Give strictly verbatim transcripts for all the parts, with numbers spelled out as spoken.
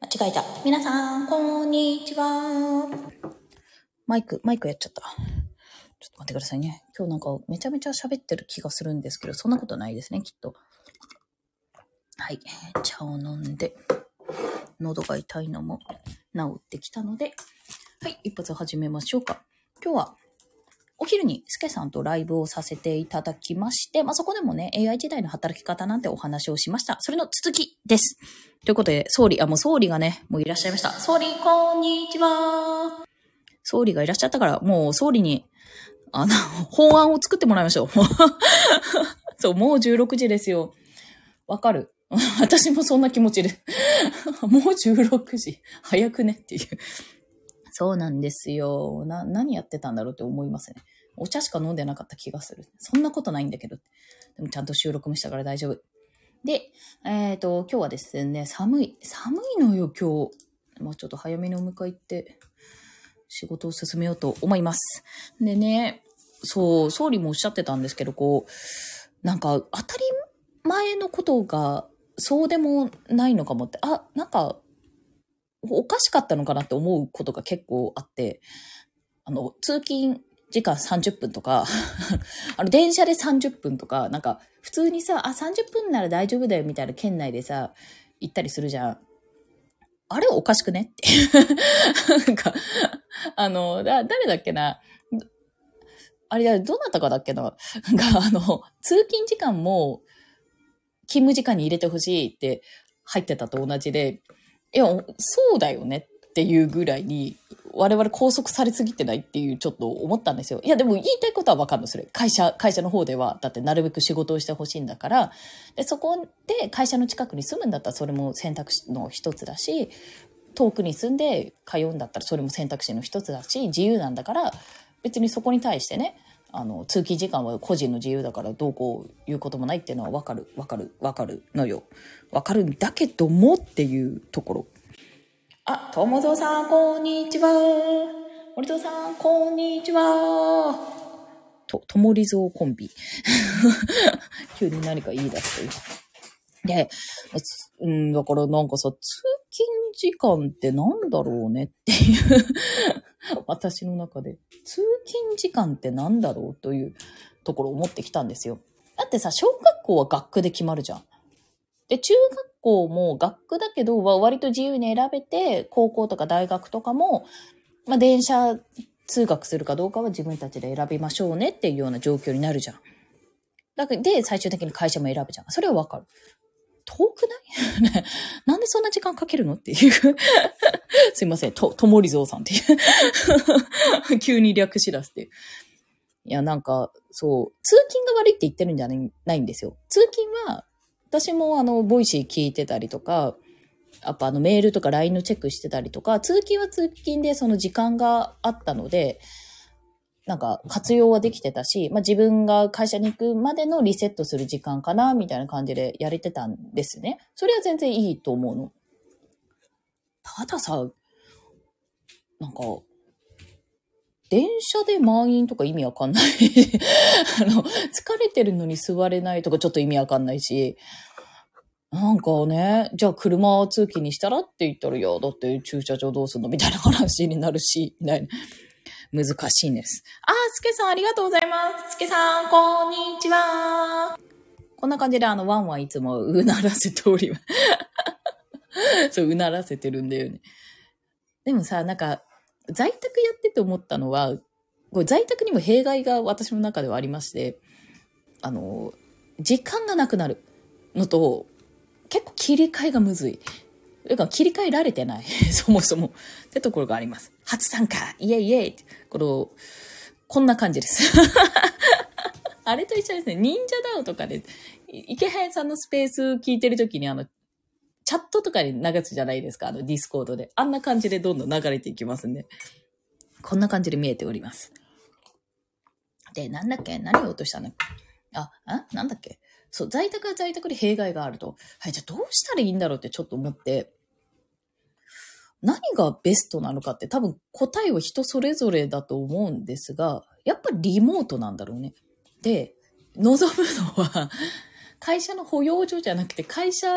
間違えた。皆さん、こんにちは。マイク、マイクやっちゃった。ちょっと待ってくださいね。今日なんかめちゃめちゃ喋ってる気がするんですけど、そんなことないですね、きっと。はい。茶を飲んで、喉が痛いのも治ってきたので、はい、一発始めましょうか。今日は、お昼にスケさんとライブをさせていただきまして、まあ、そこでもね、エーアイ 時代の働き方なんてお話をしました。それの続きです。ということで、総理、あ、もう総理がね、もういらっしゃいました。総理、こんにちは。総理がいらっしゃったから、もう総理に、あの、法案を作ってもらいましょう。そう、もうじゅうろくじですよ。わかる。私もそんな気持ちで。もうじゅうろくじ。早くねっていう。そうなんですよ。な、何やってたんだろうって思いますね。お茶しか飲んでなかった気がする。そんなことないんだけど。でもちゃんと収録もしたから大丈夫。で、えっと、今日はですね、寒い。寒いのよ、今日。まあちょっと早めにお迎え行って、仕事を進めようと思います。でね、そう、総理もおっしゃってたんですけど、こう、なんか当たり前のことがそうでもないのかもって、あ、なんか、おかしかったのかなって思うことが結構あって、あの、通勤時間さんじゅっぷんとか、あの、電車でさんじゅっぷんとか、なんか、普通にさ、あ、さんじゅっぷんなら大丈夫だよみたいな県内でさ、行ったりするじゃん。あれおかしくねって。なんか、あの、だ、誰だっけな。あれ、どなたかだっけな。が、あの、通勤時間も、勤務時間に入れてほしいって入ってたと同じで、いや、そうだよねっていうぐらいに、我々拘束されすぎてないっていうちょっと思ったんですよ。いや、でも言いたいことはわかんない。それ。会社、会社の方では、だってなるべく仕事をしてほしいんだから、で、そこで会社の近くに住むんだったらそれも選択肢の一つだし、遠くに住んで通うんだったらそれも選択肢の一つだし、自由なんだから、別にそこに対してね、あの、通勤時間は個人の自由だからどうこういうこともないっていうのはわかる、わかる、わかるのよ。わかるんだけどもっていうところ。あ、ともぞさん、こんにちは。森蔵さん、こんにちは。と、ともりぞうコンビ。急に何か言い出すという。で、うん、だからなんかさ、通勤時間ってなんだろうねっていう私の中で。通勤時間ってなんだろうというところを思ってきたんですよ。だってさ、小学校は学区で決まるじゃん。で、中学校も学区だけど、割と自由に選べて、高校とか大学とかも、まあ、電車通学するかどうかは自分たちで選びましょうねっていうような状況になるじゃん。だからで、最終的に会社も選ぶじゃん。それはわかる。遠くないなんでそんな時間かけるのっていうすいません、と、ともりぞうさんっていう急に略し出すっていう。いや、なんか、そう、通勤が悪いって言ってるんじゃない、ないんですよ。通勤は、私もあの、ボイシー聞いてたりとか、やっぱあの、メールとか ライン のチェックしてたりとか、通勤は通勤でその時間があったので、なんか活用はできてたし、まあ、自分が会社に行くまでのリセットする時間かな、みたいな感じでやれてたんですね。それは全然いいと思うの。たださ、なんか、電車で満員とか意味わかんない。あの、疲れてるのに座れないとかちょっと意味わかんないし、なんかね、じゃあ車通勤にしたらって言ったら、いや、だって駐車場どうすんのみたいな話になるし、みたいな。難しいんです。あー、すけさんありがとうございます。すけさん、こんにちは。こんな感じであの、ワンワンいつもうならせております。そう、うならせてるんだよね。でもさ、なんか、在宅やってて思ったのは、これ在宅にも弊害が私の中ではありまして、あの、時間がなくなるのと、結構切り替えがむずい。というか切り替えられてない。そもそも。ってところがあります。初参加イエイイエイこの、こんな感じです。あれと一緒ですね。忍者ダウとかで、池早さんのスペース聞いてるときにあの、チャットとかに流すじゃないですか。あの、ディスコードで。あんな感じでどんどん流れていきますんで。こんな感じで見えております。で、なんだっけ何を落としたのあ、あなんだっけそう、在宅は在宅で弊害があると。はい、じゃあどうしたらいいんだろうってちょっと思って、何がベストなのかって多分答えは人それぞれだと思うんですが、やっぱりリモートなんだろうね。で、望むのは、会社の保養所じゃなくて、会社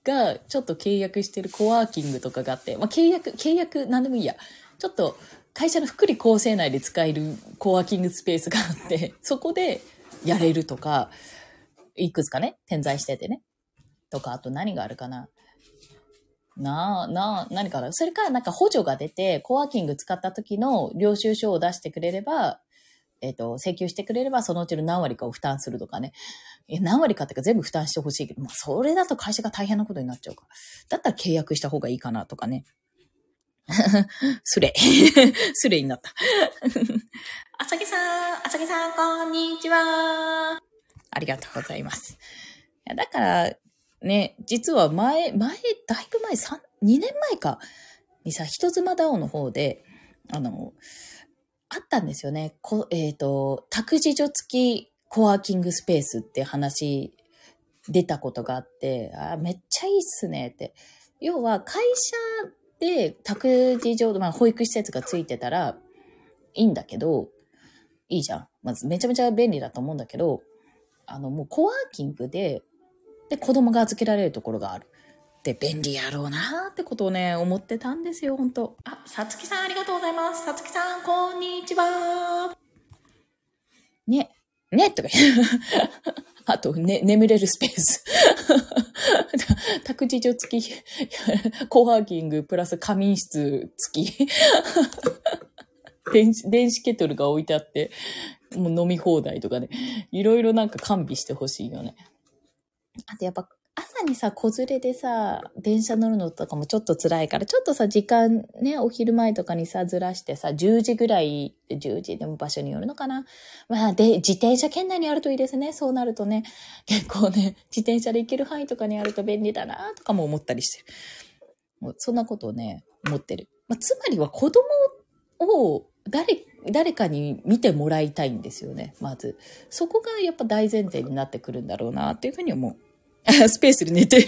がちょっと契約してるコワーキングとかがあって、まあ契約、契約なんでもいいや。ちょっと会社の福利厚生内で使えるコワーキングスペースがあって、そこでやれるとか、いくつかね、点在しててね。とか、あと何があるかな。なあ、なあ、何かな。それか、なんか補助が出て、コワーキング使った時の領収書を出してくれれば、えっと、請求してくれれば、そのうちの何割かを負担するとかね。え、何割かっていうか全部負担してほしいけど、まあ、それだと会社が大変なことになっちゃうから。だったら契約した方がいいかなとかね。スレ。スレになった。あさぎさん、あさぎさん、こんにちは。ありがとうございます。いやだから、ね、実は前、前、だいぶ前、さん、にねんまえかにさ、人妻ダオの方で、あの、あったんですよね。こえっと、託児所付きコワーキングスペースって話出たことがあって、あ、めっちゃいいっすねって。要は会社で託児所、まあ保育施設がついてたらいいんだけど、いいじゃん。まずめちゃめちゃ便利だと思うんだけど、あのもうコワーキングで、で子供が預けられるところがある。で、便利やろうなーってことをね、思ってたんですよ、ほんと。あ、さつきさんありがとうございます。さつきさん、こんにちは。ね、ね、とかあと、ね、眠れるスペース。託児所付き、コワーキングプラス仮眠室付き。電子、電子ケトルが置いてあって、もう飲み放題とかね。いろいろなんか完備してほしいよね。あとやっぱ、朝にさ、子連れでさ、電車乗るのとかもちょっと辛いから、ちょっとさ、時間ね、お昼前とかにさ、ずらしてさ、じゅうじぐらい、じゅうじでも場所によるのかな。まあ、で、自転車圏内にあるといいですね。そうなるとね、結構ね、自転車で行ける範囲とかにあると便利だな、とかも思ったりしてる。もうそんなことをね、思ってる。まあ、つまりは子供を誰、誰かに見てもらいたいんですよね、まず。そこがやっぱ大前提になってくるんだろうな、っていうふうに思う。スペースで寝て。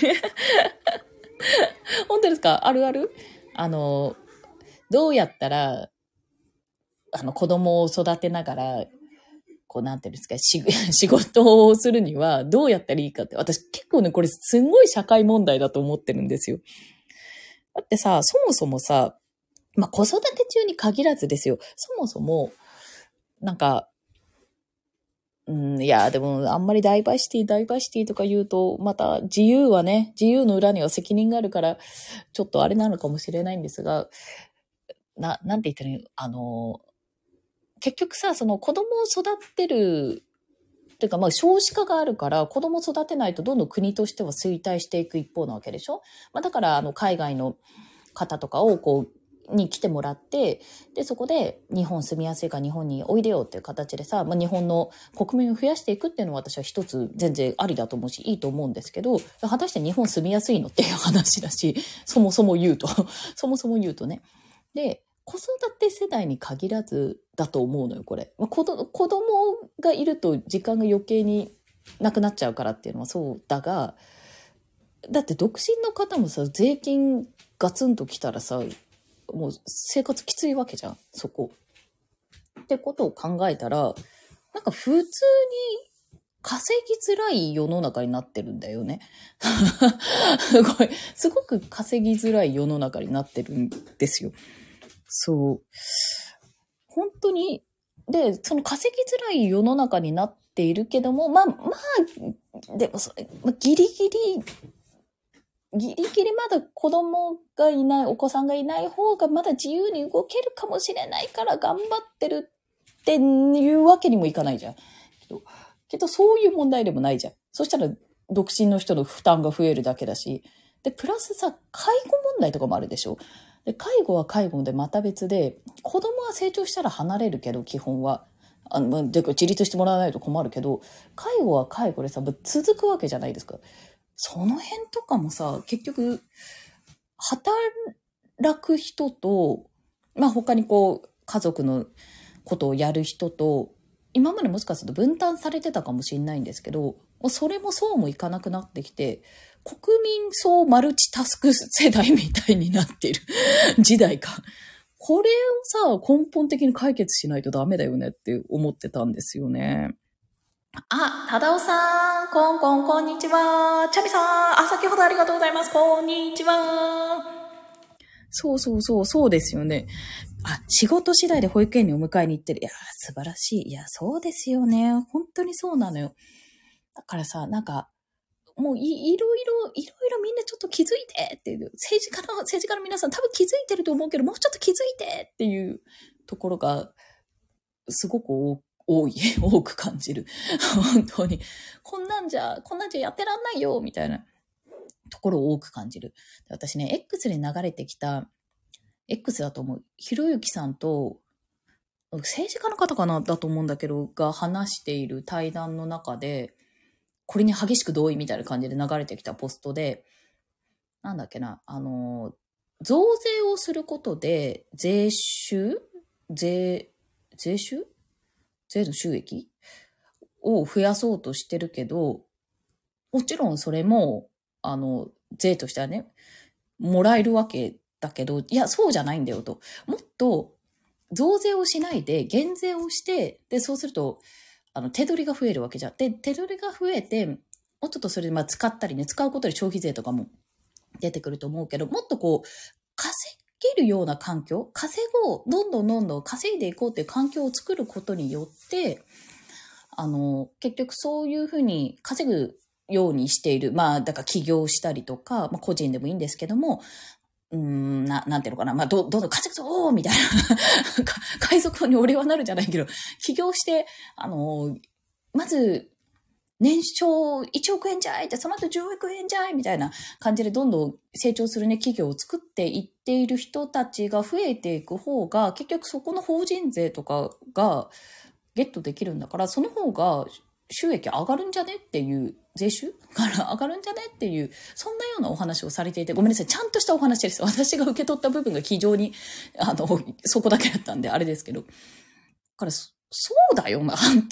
本当ですか？あるある？あの、どうやったら、あの、子供を育てながら、こう、なんていうんですか、し仕事をするには、どうやったらいいかって、私結構ね、これすんごい社会問題だと思ってるんですよ。だってさ、そもそもさ、まあ、子育て中に限らずですよ。そもそも、なんか、うん、いや、でも、あんまりダイバーシティ、ダイバーシティとか言うと、また自由はね、自由の裏には責任があるから、ちょっとあれなのかもしれないんですが、な、なんて言ったらいいの？あの、結局さ、その子供を育てる、っていうか、まあ少子化があるから、子供を育てないとどんどん国としては衰退していく一方なわけでしょ？まあだから、あの、海外の方とかをこう、に来てもらって、で、そこで日本住みやすいから日本においでよっていう形でさ、まあ、日本の国民を増やしていくっていうのは私は一つ全然ありだと思うし、いいと思うんですけど、果たして日本住みやすいのっていう話だし、そもそも言うと、そもそも言うとね。で、子育て世代に限らずだと思うのよ、これ。まあ、子ど子供がいると時間が余計になくなっちゃうからっていうのはそうだが、だって独身の方もさ、税金ガツンときたらさ、もう生活きついわけじゃん、そこ。ってことを考えたら、なんか普通に稼ぎづらい世の中になってるんだよね。すごい、すごく稼ぎづらい世の中になってるんですよ。そう。本当に、で、その稼ぎづらい世の中になっているけども、まあ、まあ、でもそれ、ギリギリ、ギリギリまだ子供がいない、お子さんがいない方がまだ自由に動けるかもしれないから頑張ってるっていうわけにもいかないじゃん。けど、けどそういう問題でもないじゃん。そしたら独身の人の負担が増えるだけだし。で、プラスさ、介護問題とかもあるでしょ。で、介護は介護でまた別で、子供は成長したら離れるけど、基本は。あの、で、自立してもらわないと困るけど、介護は介護でさ、続くわけじゃないですか。その辺とかもさ、結局、働く人と、まあ他にこう、家族のことをやる人と、今までもしかすると分担されてたかもしれないんですけど、もうそれもそうもいかなくなってきて、国民総マルチタスク世代みたいになっている時代か。これをさ、根本的に解決しないとダメだよねって思ってたんですよね。あ、忠夫さん。 ん、こんこん、こんにちは。チャミさん、あ、先ほどありがとうございます。こんにちは。そうそうそう、そうですよね。あ、仕事次第で保育園にお迎えに行ってる。いや、素晴らしい。いや、そうですよね。本当にそうなのよ。だからさ、なんか、もうい、いろいろ、いろいろみんなちょっと気づいてっていう、政治家の、政治家の皆さん多分気づいてると思うけど、もうちょっと気づいてっていうところが、すごく多い、多く感じる。本当に。こんなんじゃ、こんなんじゃやってらんないよみたいなところを多く感じる。私ね、X で流れてきた、X だと思う。ひろゆきさんと、政治家の方かなだと思うんだけど、が話している対談の中で、これに激しく同意みたいな感じで流れてきたポストで、なんだっけな、あの、増税をすることで、税収税、税収税の収益を増やそうとしてるけど、もちろんそれも、あの、税としてはね、もらえるわけだけど、いや、そうじゃないんだよと。もっと、増税をしないで減税をして、で、そうすると、あの、手取りが増えるわけじゃん。で、手取りが増えて、もうちょっとそれでまあ使ったりね、使うことで消費税とかも出てくると思うけど、もっとこう、稼げるような環境、稼ごう、どんどんどんどん稼いでいこうっていう環境を作ることによって、あの、結局そういうふうに稼ぐようにしている、まあ、だから起業したりとか、まあ個人でもいいんですけども、うーん、な、なんていうのかな。まあ、ど、どんどん稼ぐぞーみたいな。海賊王に俺はなるじゃないけど、起業して、あの、まず、年商いちおく円じゃいって、その後じゅうおく円じゃいみたいな感じでどんどん成長するね、企業を作っていっている人たちが増えていく方が、結局そこの法人税とかがゲットできるんだから、その方が収益上がるんじゃねっていう、税収から上がるんじゃねっていう、そんなようなお話をされていて、ごめんなさい、ちゃんとしたお話です。私が受け取った部分が非常に、あの、そこだけだったんで、あれですけど。だから、そうだよな、って。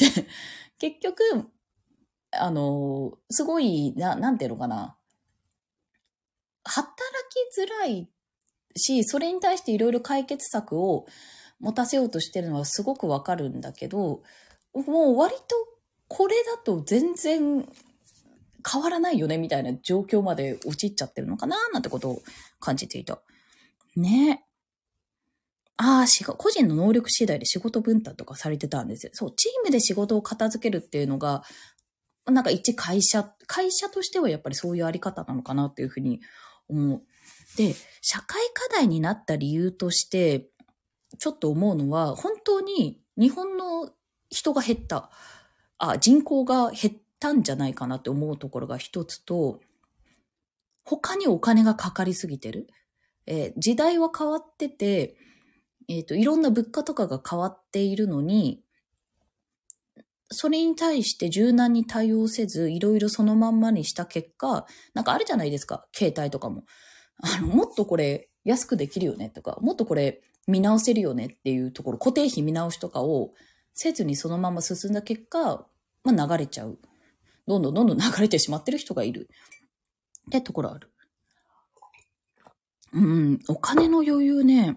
結局、あの、すごい、な、なんていうのかな。働きづらいし、それに対していろいろ解決策を持たせようとしてるのはすごくわかるんだけど、もう割とこれだと全然変わらないよねみたいな状況まで陥っちゃってるのかななんてことを感じていた。ね。ああ、しが、個人の能力次第で仕事分担とかされてたんですよ。そう、チームで仕事を片付けるっていうのが、なんか一会社、会社としてはやっぱりそういうあり方なのかなっていうふうに思う。で、社会課題になった理由として、ちょっと思うのは、本当に日本の人が減った。あ、人口が減ったんじゃないかなって思うところが一つと、他にお金がかかりすぎてる。えー時代は変わってて、えっと、いろんな物価とかが変わっているのに、それに対して柔軟に対応せず、いろいろそのまんまにした結果、なんかあるじゃないですか、携帯とかも。あの、もっとこれ安くできるよねとか、もっとこれ見直せるよねっていうところ、固定費見直しとかをせずにそのまま進んだ結果、まあ流れちゃう。どんどんどんどん流れてしまってる人がいる。ってところある。うん、お金の余裕ね。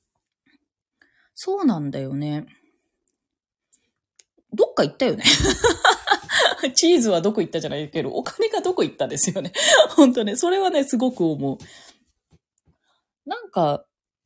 そうなんだよね。どっか行ったよね。チーズはどこ行ったじゃないけど、お金がどこ行ったですよね。本当ね。それはね、すごく思う。なんか、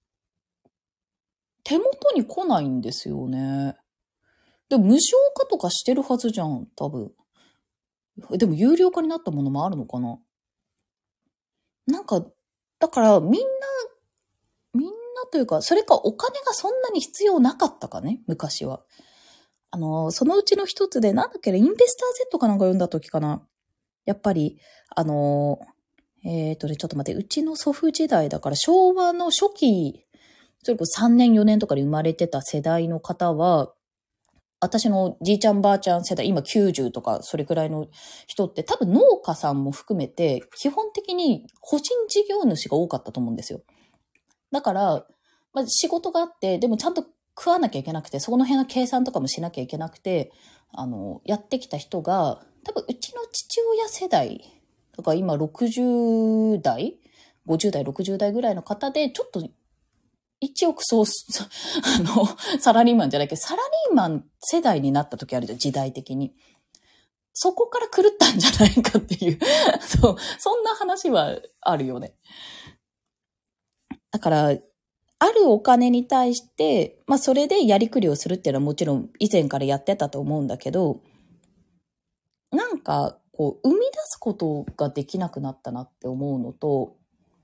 手元に来ないんですよね。でも無償化とかしてるはずじゃん、多分。でも有料化になったものもあるのかな。なんか、だからみんな、みんなというか、それかお金がそんなに必要なかったかね、昔は。あの、そのうちの一つで、なんだっけね、インベスター Z かなんか読んだ時かな。やっぱり、あの、えっとね、ちょっと待って、うちの祖父時代だから、昭和の初期、それこそさんねんよねんとかで生まれてた世代の方は、私のじいちゃんばあちゃん世代、今きゅうじゅうとかそれくらいの人って多分農家さんも含めて、基本的に個人事業主が多かったと思うんですよ。だから、まあ、仕事があって、でもちゃんと食わなきゃいけなくて、そこの辺の計算とかもしなきゃいけなくて、あの、やってきた人が、多分うちの父親世代とか今ろくじゅう代 ?ごじゅう 代、ろくじゅう代ぐらいの方で、ちょっと一億総、あの、サラリーマンじゃないけど、サラリーマン世代になった時あるじゃん、時代的に。 そこから狂ったんじゃないかっていう、そう、そんな話はあるよね。だから、あるお金に対して、まあそれでやりくりをするっていうのはもちろん以前からやってたと思うんだけど、なんか、こう、生み出すことができなくなったなって思うのと、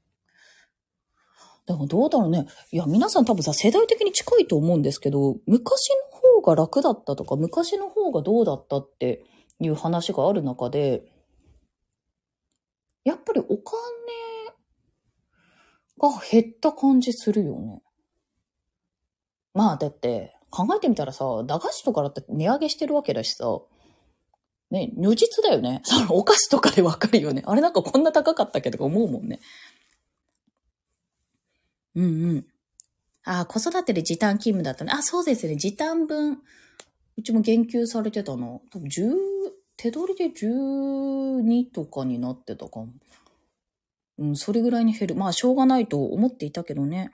でもどうだろうね。いや、皆さん多分さ、世代的に近いと思うんですけど、昔の方が楽だったとか、昔の方がどうだったっていう話がある中で、やっぱりお金が減った感じするよね。まあ、だって、考えてみたらさ、駄菓子とかだって値上げしてるわけだしさ、ね、如実だよね。そのお菓子とかでわかるよね。あれなんかこんな高かったっけとか思うもんね。うんうん。ああ、子育てで時短勤務だったね。あ、そうですね。時短分、うちも言及されてたな。多分じゅう、手取りでじゅうにとかになってたかも。うん、それぐらいに減る。まあ、しょうがないと思っていたけどね。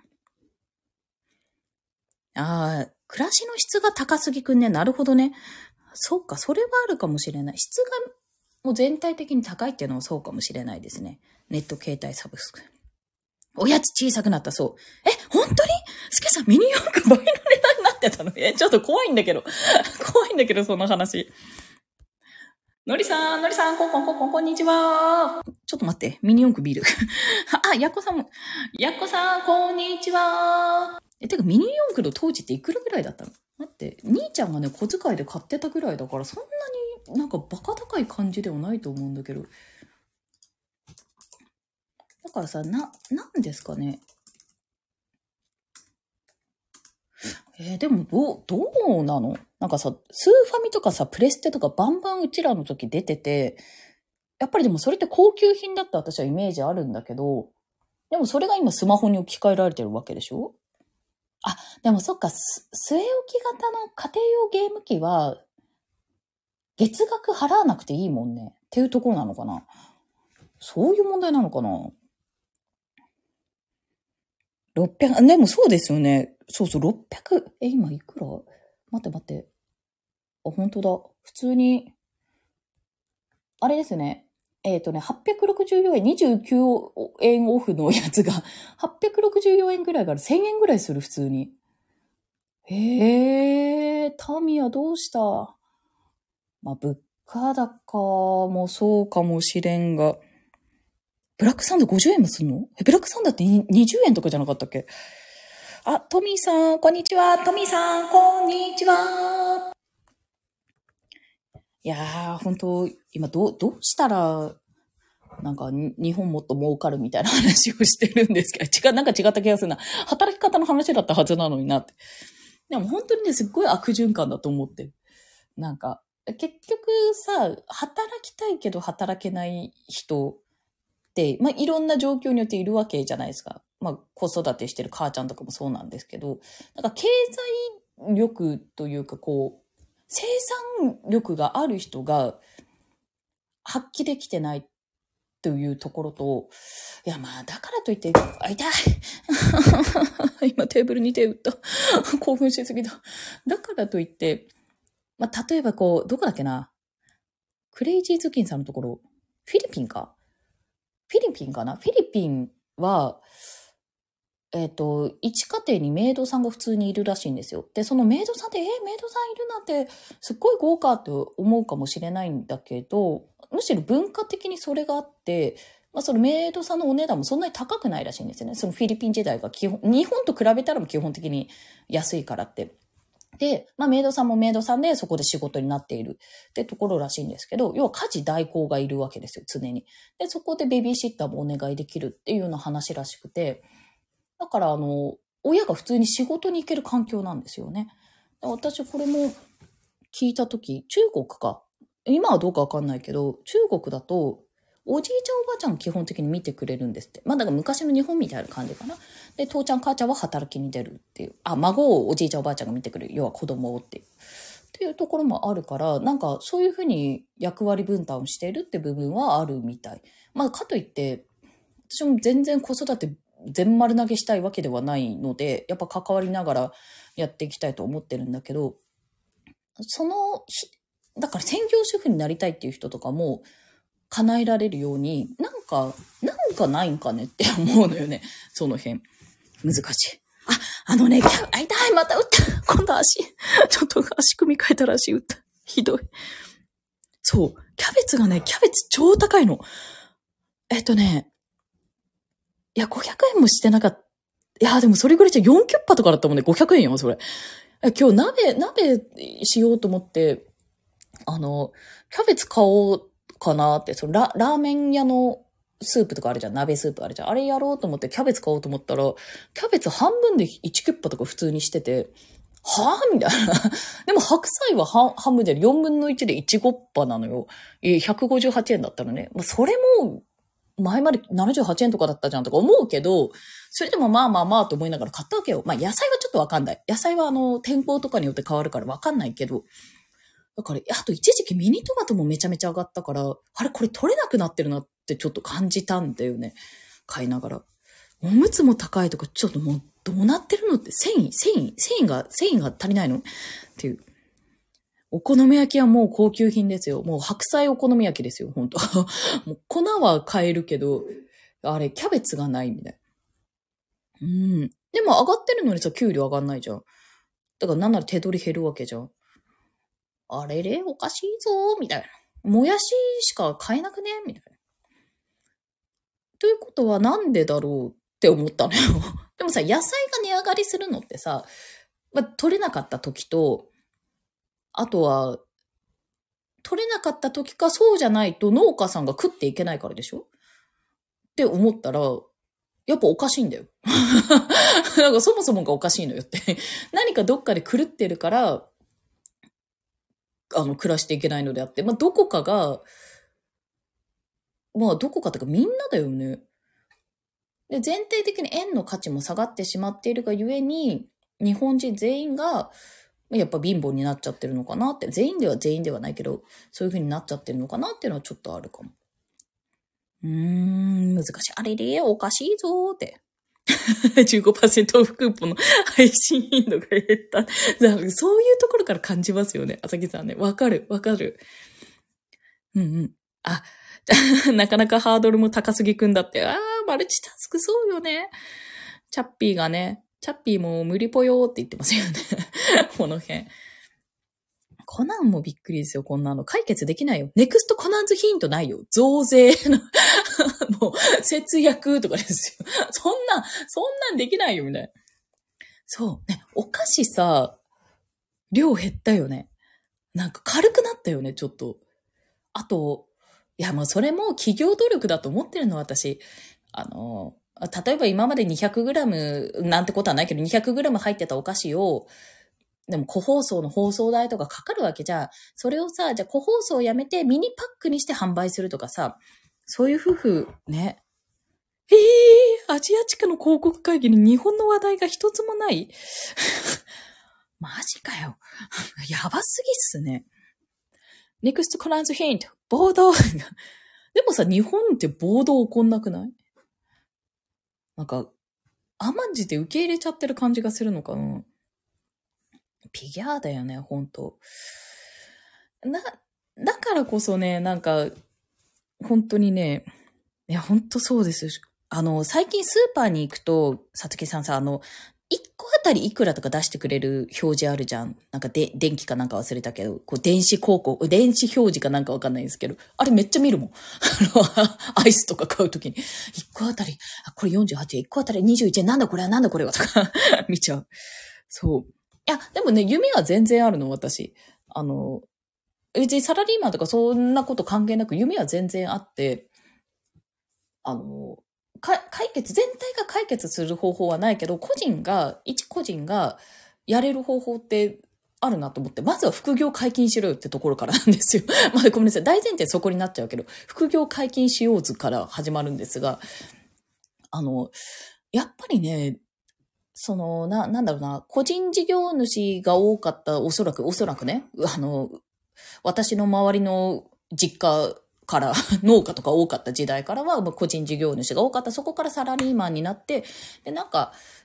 ああ、暮らしの質が高すぎくんね。なるほどね。そうか、それはあるかもしれない。質がもう全体的に高いっていうのはそうかもしれないですね。ネット携帯サブスク。おやつ小さくなったそう。え、本当にスケさんミニ四駆倍の値段になってたの？え、ちょっと怖いんだけど。怖いんだけど、その話。のりさん、のりさん、こんこんこんこん、こんにちは。ちょっと待って、ミニ四駆ビール。あ、やっこさんも、やっこさん、こんにちは。え、てかミニ四駆の当時っていくらぐらいだったの？待って、兄ちゃんがね、小遣いで買ってたぐらいだから、そんなになんかバカ高い感じではないと思うんだけど。だからさ、な、なんですかね。えー、でもどう、どうなの？なんかさ、スーファミとかさ、プレステとかバンバンうちらの時出てて、やっぱりでもそれって高級品だった私はイメージあるんだけど、でもそれが今スマホに置き換えられてるわけでしょ？あ、でもそっか、す据え置き型の家庭用ゲーム機は、月額払わなくていいもんね。っていうところなのかな？そういう問題なのかな？ろっぴゃく、でもそうですよね。そうそう、ろっぴゃく、え、今いくら？待って待って。あ、本当だ。普通に、あれですね。えっ、とね、はっぴゃくろくじゅうよえん、にじゅうきゅうえんオフのやつが、はっぴゃくろくじゅうよえんぐらいからせんえんぐらいする、普通に。へえ、タミヤどうした？まあ、物価高もそうかもしれんが、ブラックサンダーごじゅうえんもすんの？え、ブラックサンダーってにじゅうえんとかじゃなかったっけ？あ、トミーさん、こんにちは。トミーさん、こんにちは。いやー、本当今どう、どうしたら、なんか、日本もっと儲かるみたいな話をしてるんですけど、違う、なんか違った気がするな。働き方の話だったはずなのになって。でも本当にね、すっごい悪循環だと思ってる。なんか、結局さ、働きたいけど働けない人って、まあ、いろんな状況によっているわけじゃないですか。まあ、子育てしてる母ちゃんとかもそうなんですけど、なんか経済力というか、こう、生産力がある人が発揮できてないというところと、いやまあ、だからといって、あ、痛い今テーブルに手打った。興奮しすぎた。だからといって、まあ、例えばこう、どこだっけな。クレイジーズキンさんのところ、フィリピンかフィリピンかなフィリピンは、えっ、と、一家庭にメイドさんが普通にいるらしいんですよ。で、そのメイドさんって、えー、メイドさんいるなんて、すっごい豪華って思うかもしれないんだけど、むしろ文化的にそれがあって、まあ、そのメイドさんのお値段もそんなに高くないらしいんですよね。そのフィリピン時代が基本、日本と比べたら基本的に安いからって。で、まあ、メイドさんもメイドさんでそこで仕事になっているってところらしいんですけど、要は家事代行がいるわけですよ、常に。で、そこでベビーシッターもお願いできるっていうような話らしくて、だから、あの、親が普通に仕事に行ける環境なんですよね。私、これも聞いたとき、中国か。今はどうかわかんないけど、中国だと、おじいちゃんおばあちゃん基本的に見てくれるんですって。まあだから昔の日本みたいな感じかな。で、父ちゃん母ちゃんは働きに出るっていう。あ、孫をおじいちゃんおばあちゃんが見てくれる。要は子供をっていう。っていうところもあるから、なんかそういうふうに役割分担をしているって部分はあるみたい。まあかといって、私も全然子育て全丸投げしたいわけではないので、やっぱ関わりながらやっていきたいと思ってるんだけど、そのだから専業主婦になりたいっていう人とかも叶えられるように、なんか、なんかないんかねって思うのよね。その辺。難しい。あ、あのね、キャあ、痛い、また打った。今度足、ちょっと足組み替えたら足打った。ひどい。そう。キャベツがね、キャベツ超高いの。えっとね、いや、ごひゃくえんもしてなかった。いや、でもそれぐらいじゃよんキュッパとかだったもんね。ごひゃくえんよ、それ。え今日鍋、鍋しようと思って、あの、キャベツ買おうかなって、そのラ、ラーメン屋のスープとかあるじゃん。鍋スープあるじゃん。あれやろうと思ってキャベツ買おうと思ったら、キャベツ半分でいちキュッパとか普通にしてて、はぁみたいな。でも白菜は半半分でよんぶんのいちでいちゴッパなのよ。ひゃくごじゅうはちえんだったのね。まあ、それも、前までななじゅうはちえんとかだったじゃんとか思うけど、それでもまあまあまあと思いながら買ったわけよ。まあ野菜はちょっとわかんない。野菜はあの、天候とかによって変わるからわかんないけど。だから、あと一時期ミニトマトもめちゃめちゃ上がったから、あれこれ取れなくなってるなってちょっと感じたんだよね。買いながら。おむつも高いとか、ちょっともうどうなってるのって、繊維、繊維、繊維が、繊維が足りないのっていう。お好み焼きはもう高級品ですよ。もう白菜お好み焼きですよ、本当もう粉は買えるけど、あれ、キャベツがないみたいな。うん。でも上がってるのにさ、給料上がんないじゃん。だからなんなら手取り減るわけじゃん。あれれおかしいぞーみたいな。もやししか買えなくねみたいな。ということはなんでだろうって思ったのよ。でもさ、野菜が値上がりするのってさ、まあ、取れなかった時と、あとは、取れなかった時かそうじゃないと農家さんが食っていけないからでしょって思ったら、やっぱおかしいんだよ。なんかそもそもがおかしいのよって。何かどっかで狂ってるから、あの、暮らしていけないのであって、まあ、どこかが、まあ、どこかとかみんなだよね。で、全体的に円の価値も下がってしまっているがゆえに、日本人全員が、やっぱ貧乏になっちゃってるのかなって、全員では全員ではないけど、そういう風になっちゃってるのかなっていうのはちょっとあるかも。うーん、難しい。あれれ、おかしいぞーって。じゅうごパーセント オフクーポンの配信頻度が減った。そういうところから感じますよね。あさきさんね。わかる、わかる。うんうん。あ、なかなかハードルも高すぎくんだって。あー、マルチタスクそうよね。チャッピーがね、チャッピーも無理ぽよーって言ってますよね。この辺。コナンもびっくりですよ、こんなの。解決できないよ。ネクストコナンズヒントないよ。増税の、もう、節約とかですよ。そんな、そんなんできないよ、みたいな。そう。ね、お菓子さ、量減ったよね。なんか軽くなったよね、ちょっと。あと、いや、もうそれも企業努力だと思ってるの、私。あの、例えば今まで にひゃくグラム なんてことはないけど、にひゃくグラム 入ってたお菓子を、でも個包装の包装代とかかかるわけじゃ、それをさ、じゃあ個包装をやめてミニパックにして販売するとかさ、そういう夫婦、ね。えー、アジア地区の広告会議に日本の話題が一つもないマジかよ。やばすぎっすね。ネクストコナンズヒント。暴動。でもさ、日本って暴動起こんなくない？なんか、甘んじて受け入れちゃってる感じがするのかな。ピギャーだよね、ほんと。な、だからこそね、なんか、本当にね、いや、ほんとそうですよ。あの、最近スーパーに行くと、さつきさんさ、あの、いっこあたりいくらとか出してくれる表示あるじゃん。なんかで、電気かなんか忘れたけど、こう、電子広告、電子表示かなんかわかんないんですけど、あれめっちゃ見るもん。あの、アイスとか買うときに、いっこあたり、あ、これよんじゅうはちえん、いっこあたりにじゅういちえん、なんだこれは、なんだこれは、とか見ちゃう。そう。いや、でもね、夢は全然あるの、私。あの、別にサラリーマンとかそんなこと関係なく、夢は全然あって、あの、か解決、全体が解決する方法はないけど、個人が、一個人がやれる方法ってあるなと思って、まずは副業解禁しろよってところからなんですよ。まあごめんなさい。大前提そこになっちゃうけど、副業解禁しよう図から始まるんですが、あの、やっぱりね、その、な、なんだろうな、個人事業主が多かった、おそらく、おそらくね、あの、私の周りの実家から農家とか多かった時代からは個人事業主が多かった。そこからサラリーマンになって、で、なんか、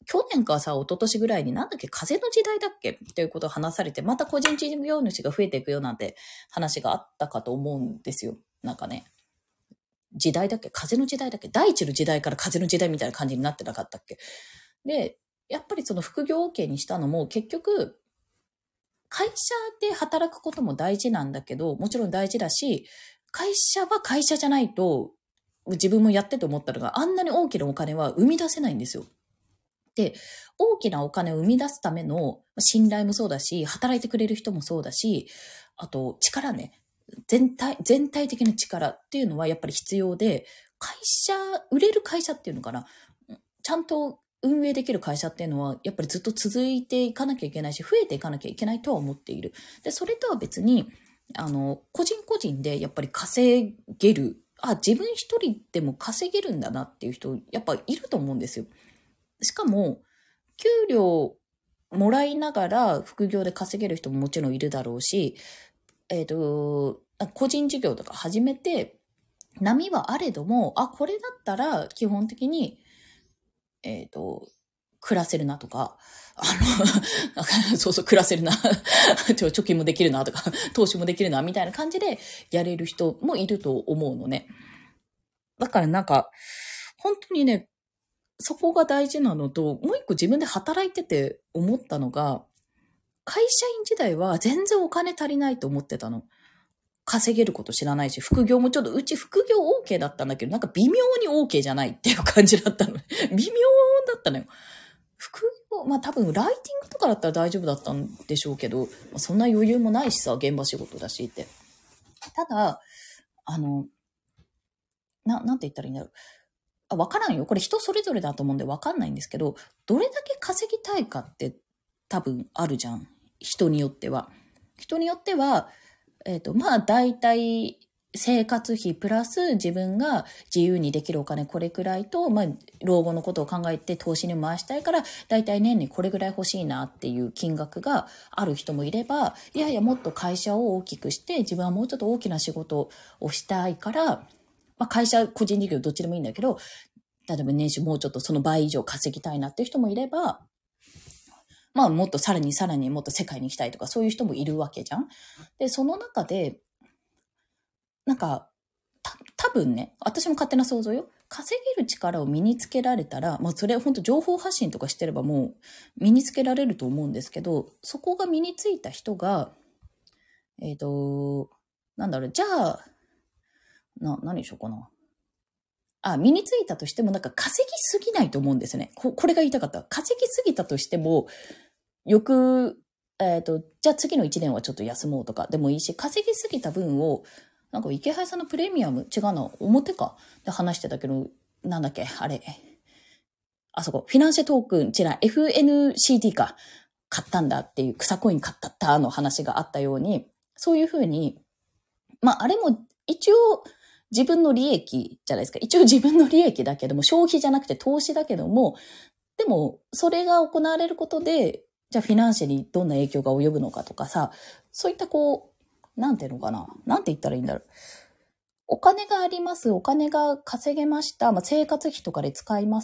去年かさ、一昨年ぐらいになんだっけ、風の時代だっけっていうことを話されて、また個人事業主が増えていくよなんて話があったかと思うんですよ。なんかね。時代だっけ風の時代だっけ第一の時代から風の時代みたいな感じになってなかったっけで、やっぱりその副業 OK にしたのも結局、会社で働くことも大事なんだけど、もちろん大事だし、会社は会社じゃないと、自分もやってて思ったのが、あんなに大きなお金は生み出せないんですよ。で、大きなお金を生み出すための信頼もそうだし、働いてくれる人もそうだし、あと力ね。全体、全体的な力っていうのはやっぱり必要で、会社、売れる会社っていうのかな、ちゃんと運営できる会社っていうのはやっぱりずっと続いていかなきゃいけないし、増えていかなきゃいけないとは思っている。で、それとは別に、あの、個人個人でやっぱり稼げる、あ、自分一人でも稼げるんだなっていう人、やっぱいると思うんですよ。しかも、給料もらいながら副業で稼げる人ももちろんいるだろうし、えっと、個人事業とか始めて、波はあれども、あ、これだったら基本的に、えっと、暮らせるなとか、あの、そうそう、暮らせるな。貯金もできるなとか、投資もできるな、みたいな感じでやれる人もいると思うのね。だからなんか、本当にね、そこが大事なのと、もう一個自分で働いてて思ったのが、会社員時代は全然お金足りないと思ってたの。稼げること知らないし、副業もちょっと、うち副業 OK だったんだけど、なんか微妙に OK じゃないっていう感じだったの。微妙だったのよ。副業、まあ多分ライティングとかだったら大丈夫だったんでしょうけど、まあ、そんな余裕もないしさ、現場仕事だしって。ただ、あの、な、なんて言ったらいいんだろう。あ、わからんよ。これ人それぞれだと思うんでわかんないんですけど、どれだけ稼ぎたいかって多分あるじゃん。人によっては。人によっては、えっと、まあ大体生活費プラス自分が自由にできるお金これくらいと、まあ老後のことを考えて投資に回したいから、大体年にこれぐらい欲しいなっていう金額がある人もいれば、いやいやもっと会社を大きくして自分はもうちょっと大きな仕事をしたいから、まあ、会社、個人事業どっちでもいいんだけど、例えば年収もうちょっとその倍以上稼ぎたいなっていう人もいれば、まあもっとさらにさらにもっと世界に行きたいとかそういう人もいるわけじゃん。で、その中で、なんか、た、多分ね、私も勝手な想像よ。稼げる力を身につけられたら、まあそれ本当情報発信とかしてればもう身につけられると思うんですけど、そこが身についた人が、えっと、なんだろう、じゃあ、な、何しようかな。あ、身についたとしても、なんか稼ぎすぎないと思うんですね。こ、これが言いたかった。稼ぎすぎたとしても、よく、えっと、じゃあ次のいちねんはちょっと休もうとかでもいいし、稼ぎすぎた分を、なんか池原さんのプレミアム、違うの、表かで話してたけど、なんだっけ、あれ。あそこ、フィナンシェトークン、違う、エフエヌシーディー か、買ったんだっていう、草コイン買ったったの話があったように、そういうふうに、まあ、あれも一応自分の利益じゃないですか。一応自分の利益だけども、消費じゃなくて投資だけども、でも、それが行われることで、じゃあフィナンシェにどんな影響が及ぶのかとかさ、そういったこう、なんていうのかな。なんて言ったらいいんだろう。お金があります。お金が稼げました。まあ、生活費とかで使います。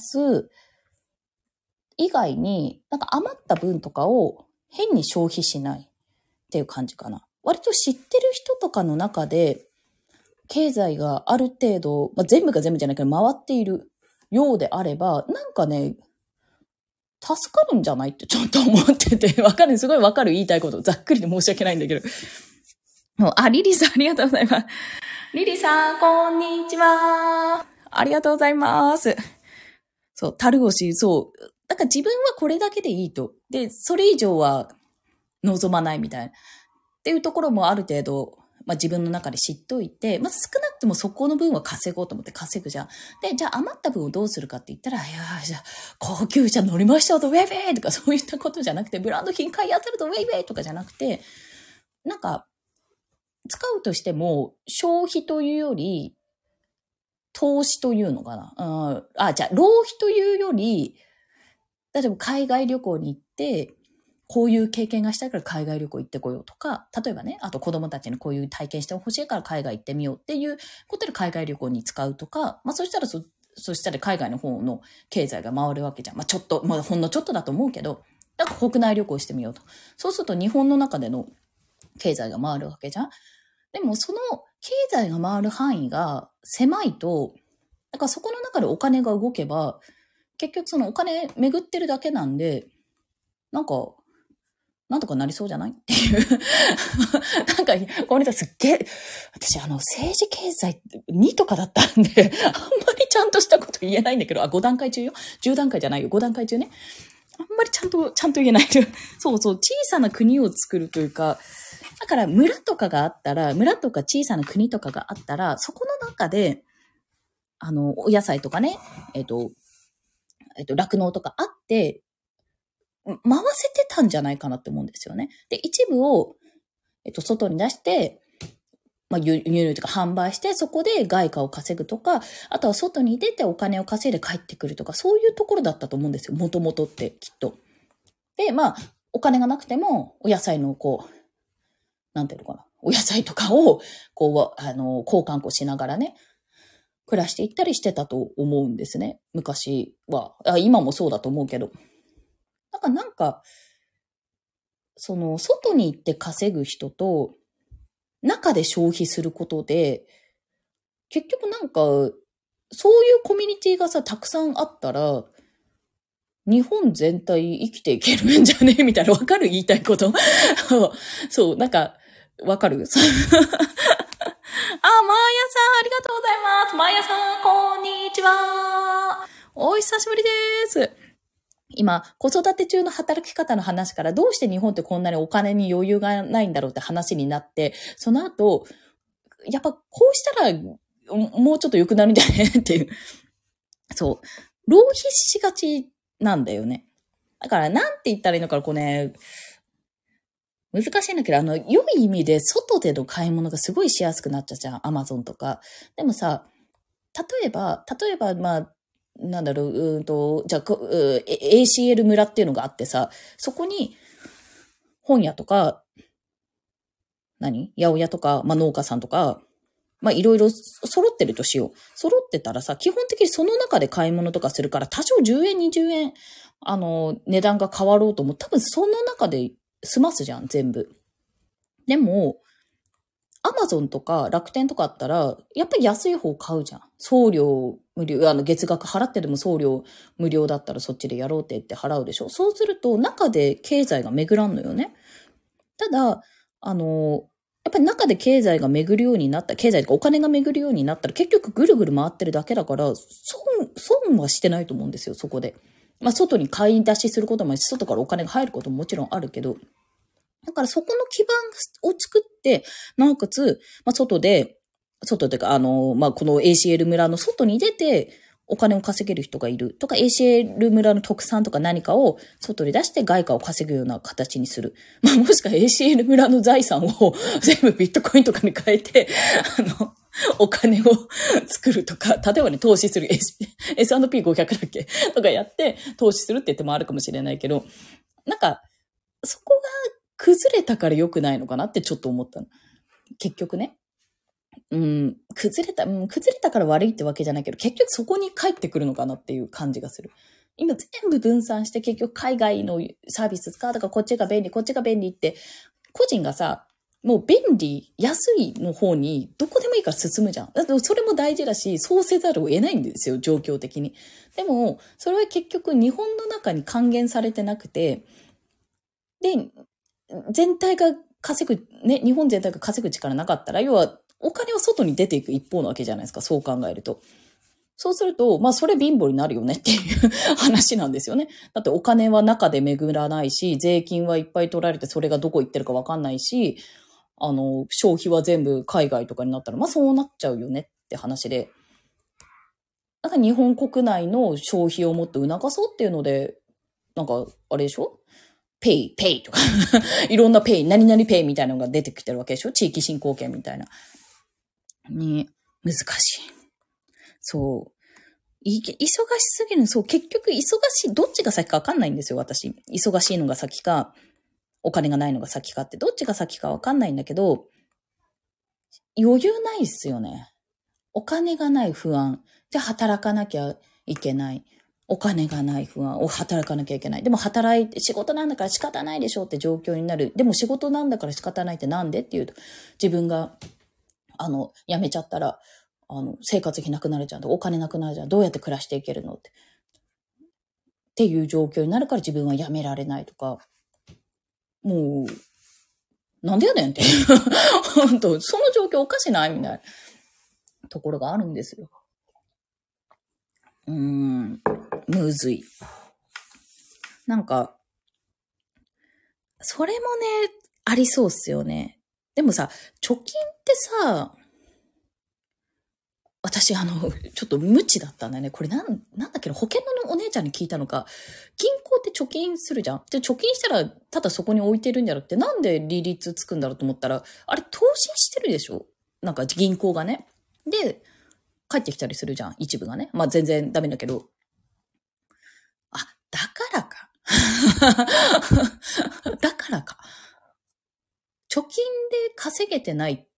以外に、なんか余った分とかを変に消費しないっていう感じかな。割と知ってる人とかの中で、経済がある程度、まあ、全部が全部じゃないけど回っているようであれば、なんかね、助かるんじゃないってちょっと思ってて、わかる、すごいわかる言いたいこと。ざっくりで申し訳ないんだけど。もうあ、リリさんありがとうございます。リリさん、こんにちは。ありがとうございます。そう、樽越し、そう。だから自分はこれだけでいいと。で、それ以上は望まないみたいな。っていうところもある程度、まあ自分の中で知っといて、まあ少なくともそこの分は稼ごうと思って稼ぐじゃん。で、じゃあ余った分をどうするかって言ったら、いやー、じゃあ高級車乗りましたと、ウェイウェイとかそういったことじゃなくて、ブランド品買い当たると、ウェイウェイとかじゃなくて、なんか、使うとしても、消費というより、投資というのかな。うん、あ、じゃあ、浪費というより、例えば海外旅行に行って、こういう経験がしたいから海外旅行行ってこようとか、例えばね、あと子供たちにこういう体験してほしいから海外行ってみようっていうことで海外旅行に使うとか、まあそしたらそそしたら海外の方の経済が回るわけじゃん。まあちょっと、まあほんのちょっとだと思うけど、だから国内旅行してみようと。そうすると日本の中での経済が回るわけじゃん。でもその経済が回る範囲が狭いと、だからそこの中でお金が動けば、結局そのお金巡ってるだけなんで、なんか、なんとかなりそうじゃないっていう。なんか、この人すっげえ、私あの、政治経済にとかだったんで、あんまりちゃんとしたこと言えないんだけど、あ、ご段階中よ。じゅう段階じゃないよ。ご段階中ね。あんまりちゃんと、ちゃんと言えない。そうそう、小さな国を作るというか、だから村とかがあったら、村とか小さな国とかがあったら、そこの中で、あの、お野菜とかね、えっと、えっと、酪農とかあって、回せてたんじゃないかなって思うんですよね。で、一部を、えっと、外に出して、まあ、輸入とか販売して、そこで外貨を稼ぐとか、あとは外に出てお金を稼いで帰ってくるとか、そういうところだったと思うんですよ。もともとってきっと。で、まあ、お金がなくても、お野菜のこう、なんていうのかな。お野菜とかを、こう、あの、交換庫しながらね、暮らしていったりしてたと思うんですね。昔は。あ、今もそうだと思うけど。なんか、なんか、その、外に行って稼ぐ人と、中で消費することで、結局なんか、そういうコミュニティがさ、たくさんあったら、日本全体生きていけるんじゃねみたいな、わかる言いたいことそう、なんか、わかるあ、マーヤさん、ありがとうございます。マーヤさん、こんにちは。お久しぶりです。今、子育て中の働き方の話からどうして日本ってこんなにお金に余裕がないんだろうって話になって、その後、やっぱこうしたらもうちょっと良くなるんじゃねっていう。そう。浪費しがちなんだよね。だからなんて言ったらいいのかな、こうね、難しいんだけど、あの、良い意味で外での買い物がすごいしやすくなっちゃうじゃん。アマゾンとか。でもさ、例えば、例えば、まあ、なんだろう、うーんと、じゃあ、エーシーエル 村っていうのがあってさ、そこに本屋とか、何八百屋とか、まあ農家さんとか、まあいろいろ揃ってるとしよう。揃ってたらさ、基本的にその中で買い物とかするから、多少じゅうえん、にじゅうえん、あの、値段が変わろうとも、多分その中で済ますじゃん、全部。でも、アマゾンとか楽天とかあったら、やっぱり安い方買うじゃん。送料無料、あの月額払ってでも送料無料だったらそっちでやろうって言って払うでしょ。そうすると中で経済が巡らんのよね。ただ、あの、やっぱり中で経済が巡るようになった、経済とかお金が巡るようになったら結局ぐるぐる回ってるだけだから、損、損はしてないと思うんですよ、そこで。まあ外に買い出しすることもあるし、外からお金が入ることももちろんあるけど、だからそこの基盤を作って、なおかつ、まあ、外で、外というか、あの、まあ、この エーシーエル 村の外に出て、お金を稼げる人がいるとか、エーシーエル 村の特産とか何かを外に出して外貨を稼ぐような形にする。まあ、もしくは エーシーエル 村の財産を全部ビットコインとかに変えて、あの、お金を作るとか、例えばね、投資する エスアンドピーごひゃく だっけとかやって投資するって言ってもあるかもしれないけど、なんか、そこが崩れたから良くないのかなってちょっと思ったの。結局ね。うん、崩れた、うん、崩れたから悪いってわけじゃないけど、結局そこに帰ってくるのかなっていう感じがする。今全部分散して結局海外のサービス使うとかこっちが便利、こっちが便利って、個人がさ、もう便利、安いの方にどこでもいいから進むじゃん。だってそれも大事だし、そうせざるを得ないんですよ、状況的に。でも、それは結局日本の中に還元されてなくて、で、全体が稼ぐ、ね、日本全体が稼ぐ力なかったら、要はお金は外に出ていく一方なわけじゃないですか、そう考えると。そうすると、まあそれ貧乏になるよねっていう話なんですよね。だってお金は中で巡らないし、税金はいっぱい取られてそれがどこ行ってるかわかんないし、あの、消費は全部海外とかになったら、まあそうなっちゃうよねって話で。だから日本国内の消費をもっと促そうっていうので、なんか、あれでしょペイ、ペイとかいろんなペイ、何々ペイみたいなのが出てきてるわけでしょ地域振興券みたいな。に、難しい。そう。い忙しすぎる。そう、結局忙しい。どっちが先かわかんないんですよ、私。忙しいのが先か、お金がないのが先かって、どっちが先かわかんないんだけど、余裕ないっすよね。お金がない不安。 で、働かなきゃいけない。お金がない不安を働かなきゃいけない。でも働いて、仕事なんだから仕方ないでしょって状況になる。でも仕事なんだから仕方ないってなんでって言うと、自分が、あの、辞めちゃったら、あの、生活費なくなるじゃん。お金なくなるじゃん。どうやって暮らしていけるのって。っていう状況になるから自分は辞められないとか、もう、なんでやねんって。本当その状況おかしないみたいなところがあるんですよ。うーん、むずい。なんか、それもね、ありそうっすよね。でもさ、貯金ってさ、私あの、ちょっと無知だったんだよね。これなん、なんだっけな、保険のお姉ちゃんに聞いたのか、銀行って貯金するじゃん。で、貯金したら、ただそこに置いてるんじゃなくて、なんで利率つくんだろうと思ったら、あれ投資してるでしょ？なんか銀行がね。で、帰ってきたりするじゃん、一部がね。まあ全然ダメだけど。あ、だからか。だからか。貯金で稼げてないって、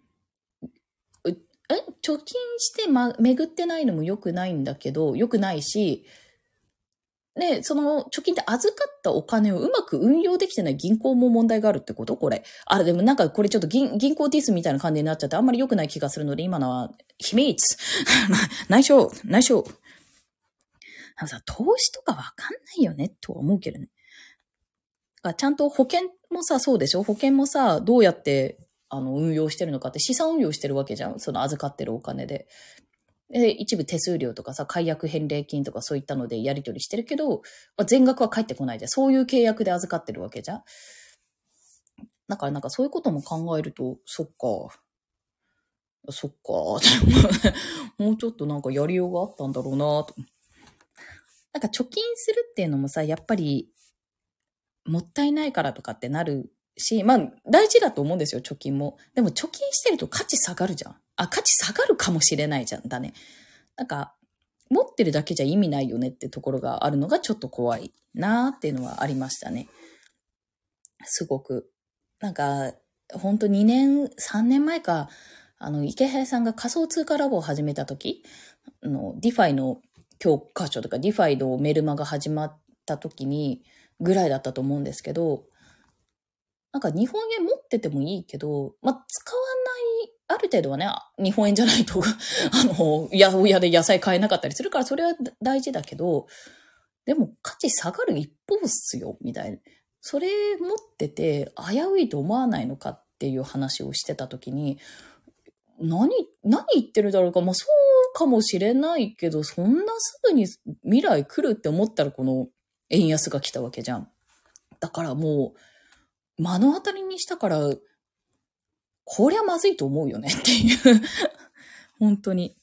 え、貯金してま、巡ってないのも良くないんだけど、良くないし、で、その貯金で預かったお金をうまく運用できてない銀行も問題があるってことこれ。あれでもなんかこれちょっと銀銀行ディスみたいな感じになっちゃってあんまり良くない気がするので今のは秘密内緒内緒なんかさ、投資とかわかんないよねとは思うけどね。ちゃんと保険もさ、そうでしょ？保険もさ、どうやってあの運用してるのかって資産運用してるわけじゃん。その預かってるお金で。で、一部手数料とかさ、解約返礼金とかそういったのでやり取りしてるけど、まあ、全額は返ってこないじゃん。そういう契約で預かってるわけじゃん。だからなんかそういうことも考えると、そっか、そっか、もうちょっとなんかやりようがあったんだろうなと。なんか貯金するっていうのもさ、やっぱりもったいないからとかってなるし、まあ大事だと思うんですよ、貯金も。でも貯金してると価値下がるじゃん。あ、価値下がるかもしれないじゃん、だね。なんか、持ってるだけじゃ意味ないよねってところがあるのがちょっと怖いなーっていうのはありましたね。すごく。なんか、ほんとにねん、さんねんまえか、あの、池原さんが仮想通貨ラボを始めた時、あの、ディファイの教科書とかディファイのメルマが始まった時にぐらいだったと思うんですけど、なんか日本円持っててもいいけど、まあ、使わない、ある程度はね、日本円じゃないと、あの、八百屋で野菜買えなかったりするから、それは大事だけど、でも価値下がる一方っすよ、みたいな。それ持ってて危ういと思わないのかっていう話をしてたときに、何、何言ってるだろうか。まあそうかもしれないけど、そんなすぐに未来来るって思ったらこの円安が来たわけじゃん。だからもう、目の当たりにしたから、こりゃまずいと思うよねっていう。本当に。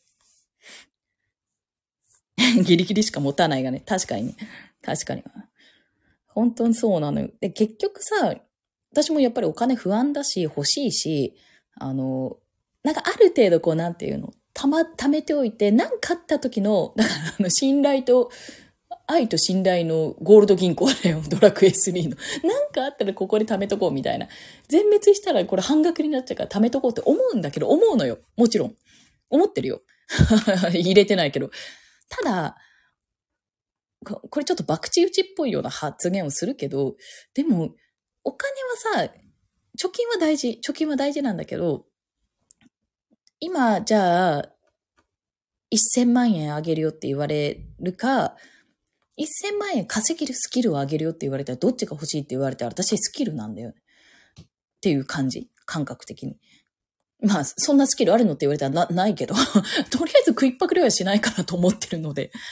ギリギリしか持たないがね。確かにね。確かに。本当にそうなのよ。で、結局さ、私もやっぱりお金不安だし、欲しいし、あの、なんかある程度こうなんていうの、たま、貯めておいて、なんかあった時の、だからあの、信頼と、愛と信頼のゴールド銀行だよ、ドラクエスリーの。なんかあったらここに貯めとこうみたいな。全滅したらこれ半額になっちゃうから貯めとこうって思うんだけど、思うのよ。もちろん。思ってるよ。入れてないけど。ただ、これちょっと博打打ちっぽいような発言をするけど、でも、お金はさ、貯金は大事。貯金は大事なんだけど、今、じゃあ、せんまん円あげるよって言われるか、せんまん円稼げるスキルをあげるよって言われたら、どっちが欲しいって言われたら、私スキルなんだよね。っていう感じ。感覚的に。まあ、そんなスキルあるのって言われたらな、ないけど、とりあえず食いっぱくれはしないかなと思ってるので。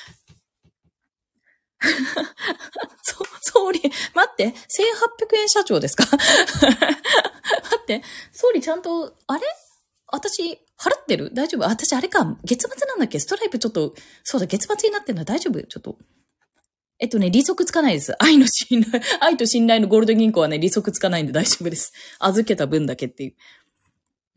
そ、総理、待って、せんはっぴゃくえん社長ですか待って、総理ちゃんと、あれ私、払ってる大丈夫私、あれか、月末なんだっけストライプちょっと、そうだ、月末になってんの大丈夫ちょっと。えっとね、利息つかないです。愛の信頼、愛と信頼のゴールド銀行はね、利息つかないんで大丈夫です。預けた分だけっていう。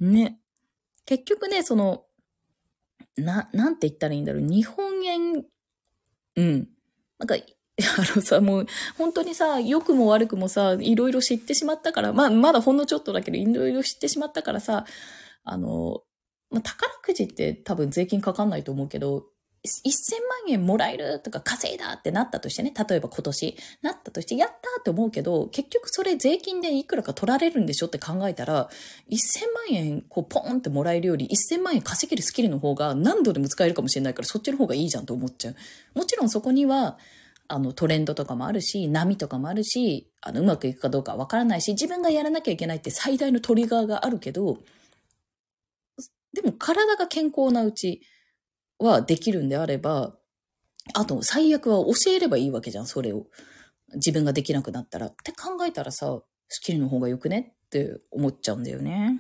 ね。結局ね、その、な、なんて言ったらいいんだろう。日本円、うん。なんか、あのさ、もう、本当にさ、良くも悪くもさ、いろいろ知ってしまったから、まあ、まだほんのちょっとだけど、いろいろ知ってしまったからさ、あの、 まあ、宝くじって多分税金かかんないと思うけど、せんまんえんもらえるとか稼いだってなったとしてね、例えば今年なったとしてやったって思うけど、結局それ税金でいくらか取られるんでしょって考えたら、せんまんえんこうポンってもらえるよりせんまんえん稼げるスキルの方が何度でも使えるかもしれないから、そっちの方がいいじゃんと思っちゃう。もちろんそこにはあのトレンドとかもあるし、波とかもあるし、あのうまくいくかどうかわからないし、自分がやらなきゃいけないって最大のトリガーがあるけど、でも体が健康なうちはできるんであれば、あと最悪は教えればいいわけじゃん、それを。自分ができなくなったら。って考えたらさ、スキルの方がよくねって思っちゃうんだよね。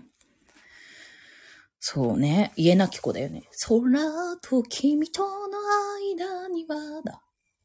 そうね。家なき子だよね。空と君との間にはだ。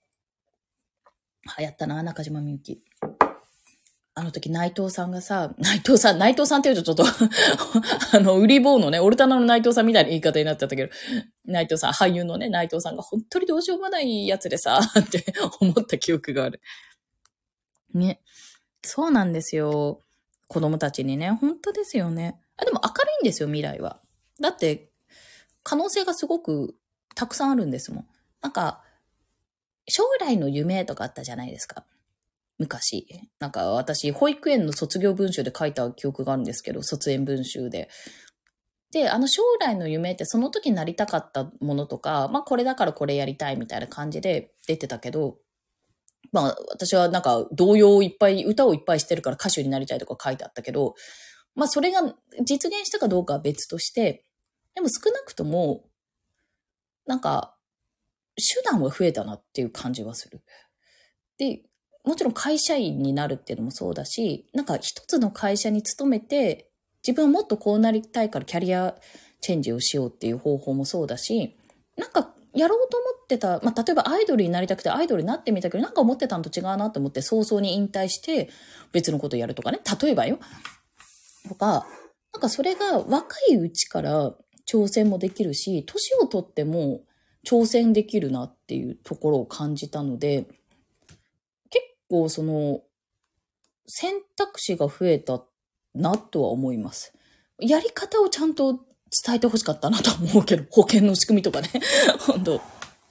流行ったな、中島みゆき。あの時内藤さんがさ、内藤さん、内藤さんって言うとちょっとあの、売り棒のね、オルタナの内藤さんみたいな言い方になっちゃったけど、内藤さん、俳優のね、内藤さんが本当にどうしようもないやつでさ、って思った記憶がある。ね。そうなんですよ。子供たちにね、本当ですよね。あ、でも明るいんですよ、未来は。だって、可能性がすごくたくさんあるんですもん。なんか、将来の夢とかあったじゃないですか。昔。なんか私、保育園の卒業文集で書いた記憶があるんですけど、卒園文集で。で、あの将来の夢ってその時になりたかったものとか、まあこれだからこれやりたいみたいな感じで出てたけど、まあ私はなんか童謡をいっぱい、歌をいっぱいしてるから歌手になりたいとか書いてあったけど、まあそれが実現したかどうかは別として、でも少なくとも、なんか手段は増えたなっていう感じはする。で、もちろん会社員になるっていうのもそうだし、なんか一つの会社に勤めて、自分はもっとこうなりたいからキャリアチェンジをしようっていう方法もそうだし、なんかやろうと思ってた、まあ、例えばアイドルになりたくてアイドルになってみたけど、なんか思ってたのと違うなと思って早々に引退して別のことやるとかね、例えばよ。とか、なんかそれが若いうちから挑戦もできるし、年をとっても挑戦できるなっていうところを感じたので、結構その選択肢が増えたなとは思います。やり方をちゃんと伝えてほしかったなと思うけど、保険の仕組みとかね。本当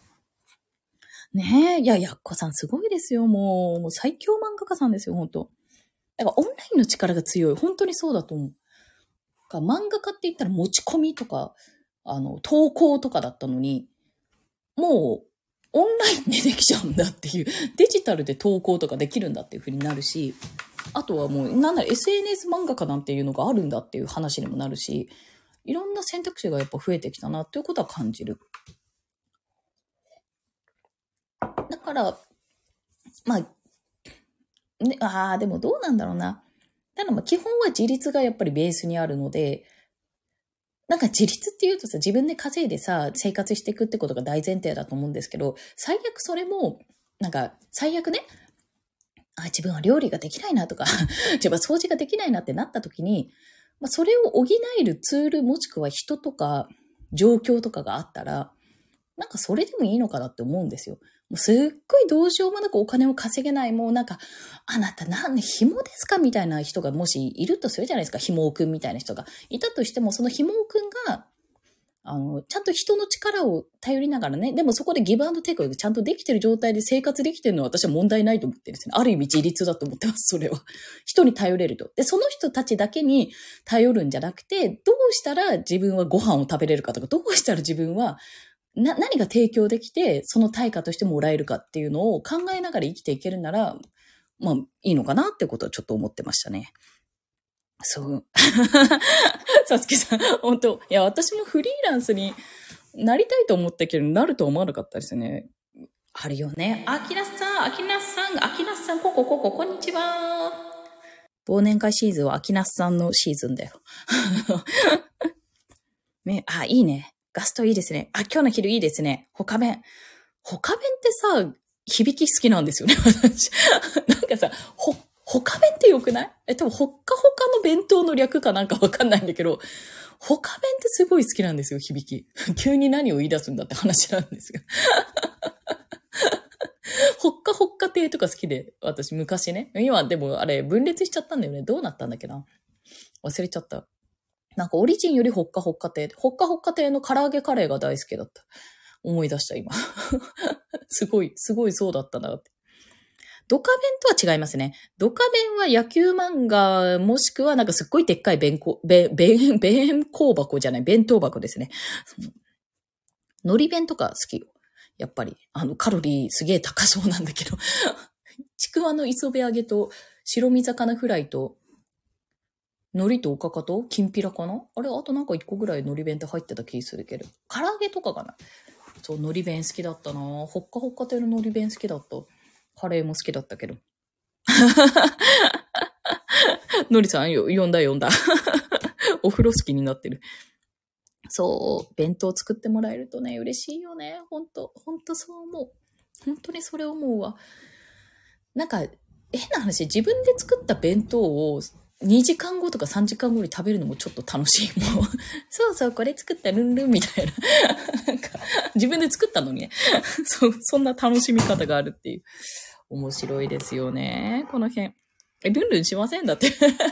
ねえ、いや、やっこさんすごいですよ、もう。もう最強漫画家さんですよ、本当だからオンラインの力が強い。本当にそうだと思う。か漫画家って言ったら持ち込みとか、あの、投稿とかだったのに、もう、オンラインでできちゃうんだっていう、デジタルで投稿とかできるんだっていう風になるし、あとはもう、なんなら エスエヌエス 漫画家なんていうのがあるんだっていう話にもなるし、いろんな選択肢がやっぱ増えてきたなっていうことは感じる。だから、まあ、ね、ああ、でもどうなんだろうな。ただまあ基本は自立がやっぱりベースにあるので、なんか自立って言うとさ、自分で稼いでさ、生活していくってことが大前提だと思うんですけど、最悪それも、なんか、最悪ね、あ、自分は料理ができないなとか、自分は掃除ができないなってなった時に、まあ、それを補えるツールもしくは人とか状況とかがあったら、なんかそれでもいいのかなって思うんですよ。もうすっごいどうしようもなくお金を稼げない、もうなんか、あなたなんで紐ですかみたいな人がもしいるとするじゃないですか。紐くんみたいな人がいたとしても、その紐くんが、あの、ちゃんと人の力を頼りながらね、でもそこでギブアンドテイクがちゃんとできてる状態で生活できてるのは私は問題ないと思ってるんですね。ある意味自立だと思ってます、それは。人に頼れると。で、その人たちだけに頼るんじゃなくて、どうしたら自分はご飯を食べれるかとか、どうしたら自分はな、何が提供できて、その対価としてもらえるかっていうのを考えながら生きていけるなら、まあ、いいのかなってことはちょっと思ってましたね。そう。さつきさん、本当いや、私もフリーランスになりたいと思ったけど、なると思わなかったですね。あるよね。あきなさん、あきなさん、あきなさん、ここ、ここ、こんにちは。忘年会シーズンはあきなさんのシーズンだよ。ね、あ、いいね。ガストいいですね。あ、今日の昼いいですね。他弁。他弁ってさ、響き好きなんですよね、私。なんかさ、ほ、他弁って良くないえ、多分、ほっかほかの弁当の略かなんかわかんないんだけど、他弁ってすごい好きなんですよ、響き。急に何を言い出すんだって話なんですよ。ほっかほっか亭とか好きで、私昔ね。今でもあれ分裂しちゃったんだよね。どうなったんだっけな忘れちゃった。 なんかオリジンよりほっかほっか亭、ほっかほっか亭の唐揚げカレーが大好きだった。思い出した今。すごい、すごいそうだったなって。ドカベンとは違いますね。ドカベンは野球漫画、もしくはなんかすっごいでっかい弁こ、弁、弁、弁当箱じゃない、弁当箱ですね。海苔弁とか好きよ。やっぱり、あの、カロリーすげえ高そうなんだけど。ちくわの磯辺揚げと白身魚フライと海苔とおかかときんぴらかなあれ、あとなんか一個ぐらい海苔弁って入ってた気するけど。唐揚げとかかな。そう、海苔弁好きだったな。ほっかほっか亭の海苔弁好きだった。カレーも好きだったけど。のりさんよ、呼んだ呼んだ。お風呂好きになってる。そう、弁当作ってもらえるとね、嬉しいよね。ほんと、ほんとそう思う。本当にそれ思うわ。なんか、変な話、自分で作った弁当をにじかんごとかさんじかんごに食べるのもちょっと楽しい。もう、そうそう、これ作ったルンルンみたいな。なんか、自分で作ったのにね。そ、そんな楽しみ方があるっていう。面白いですよね。この辺。え、ルンルンしませんだって。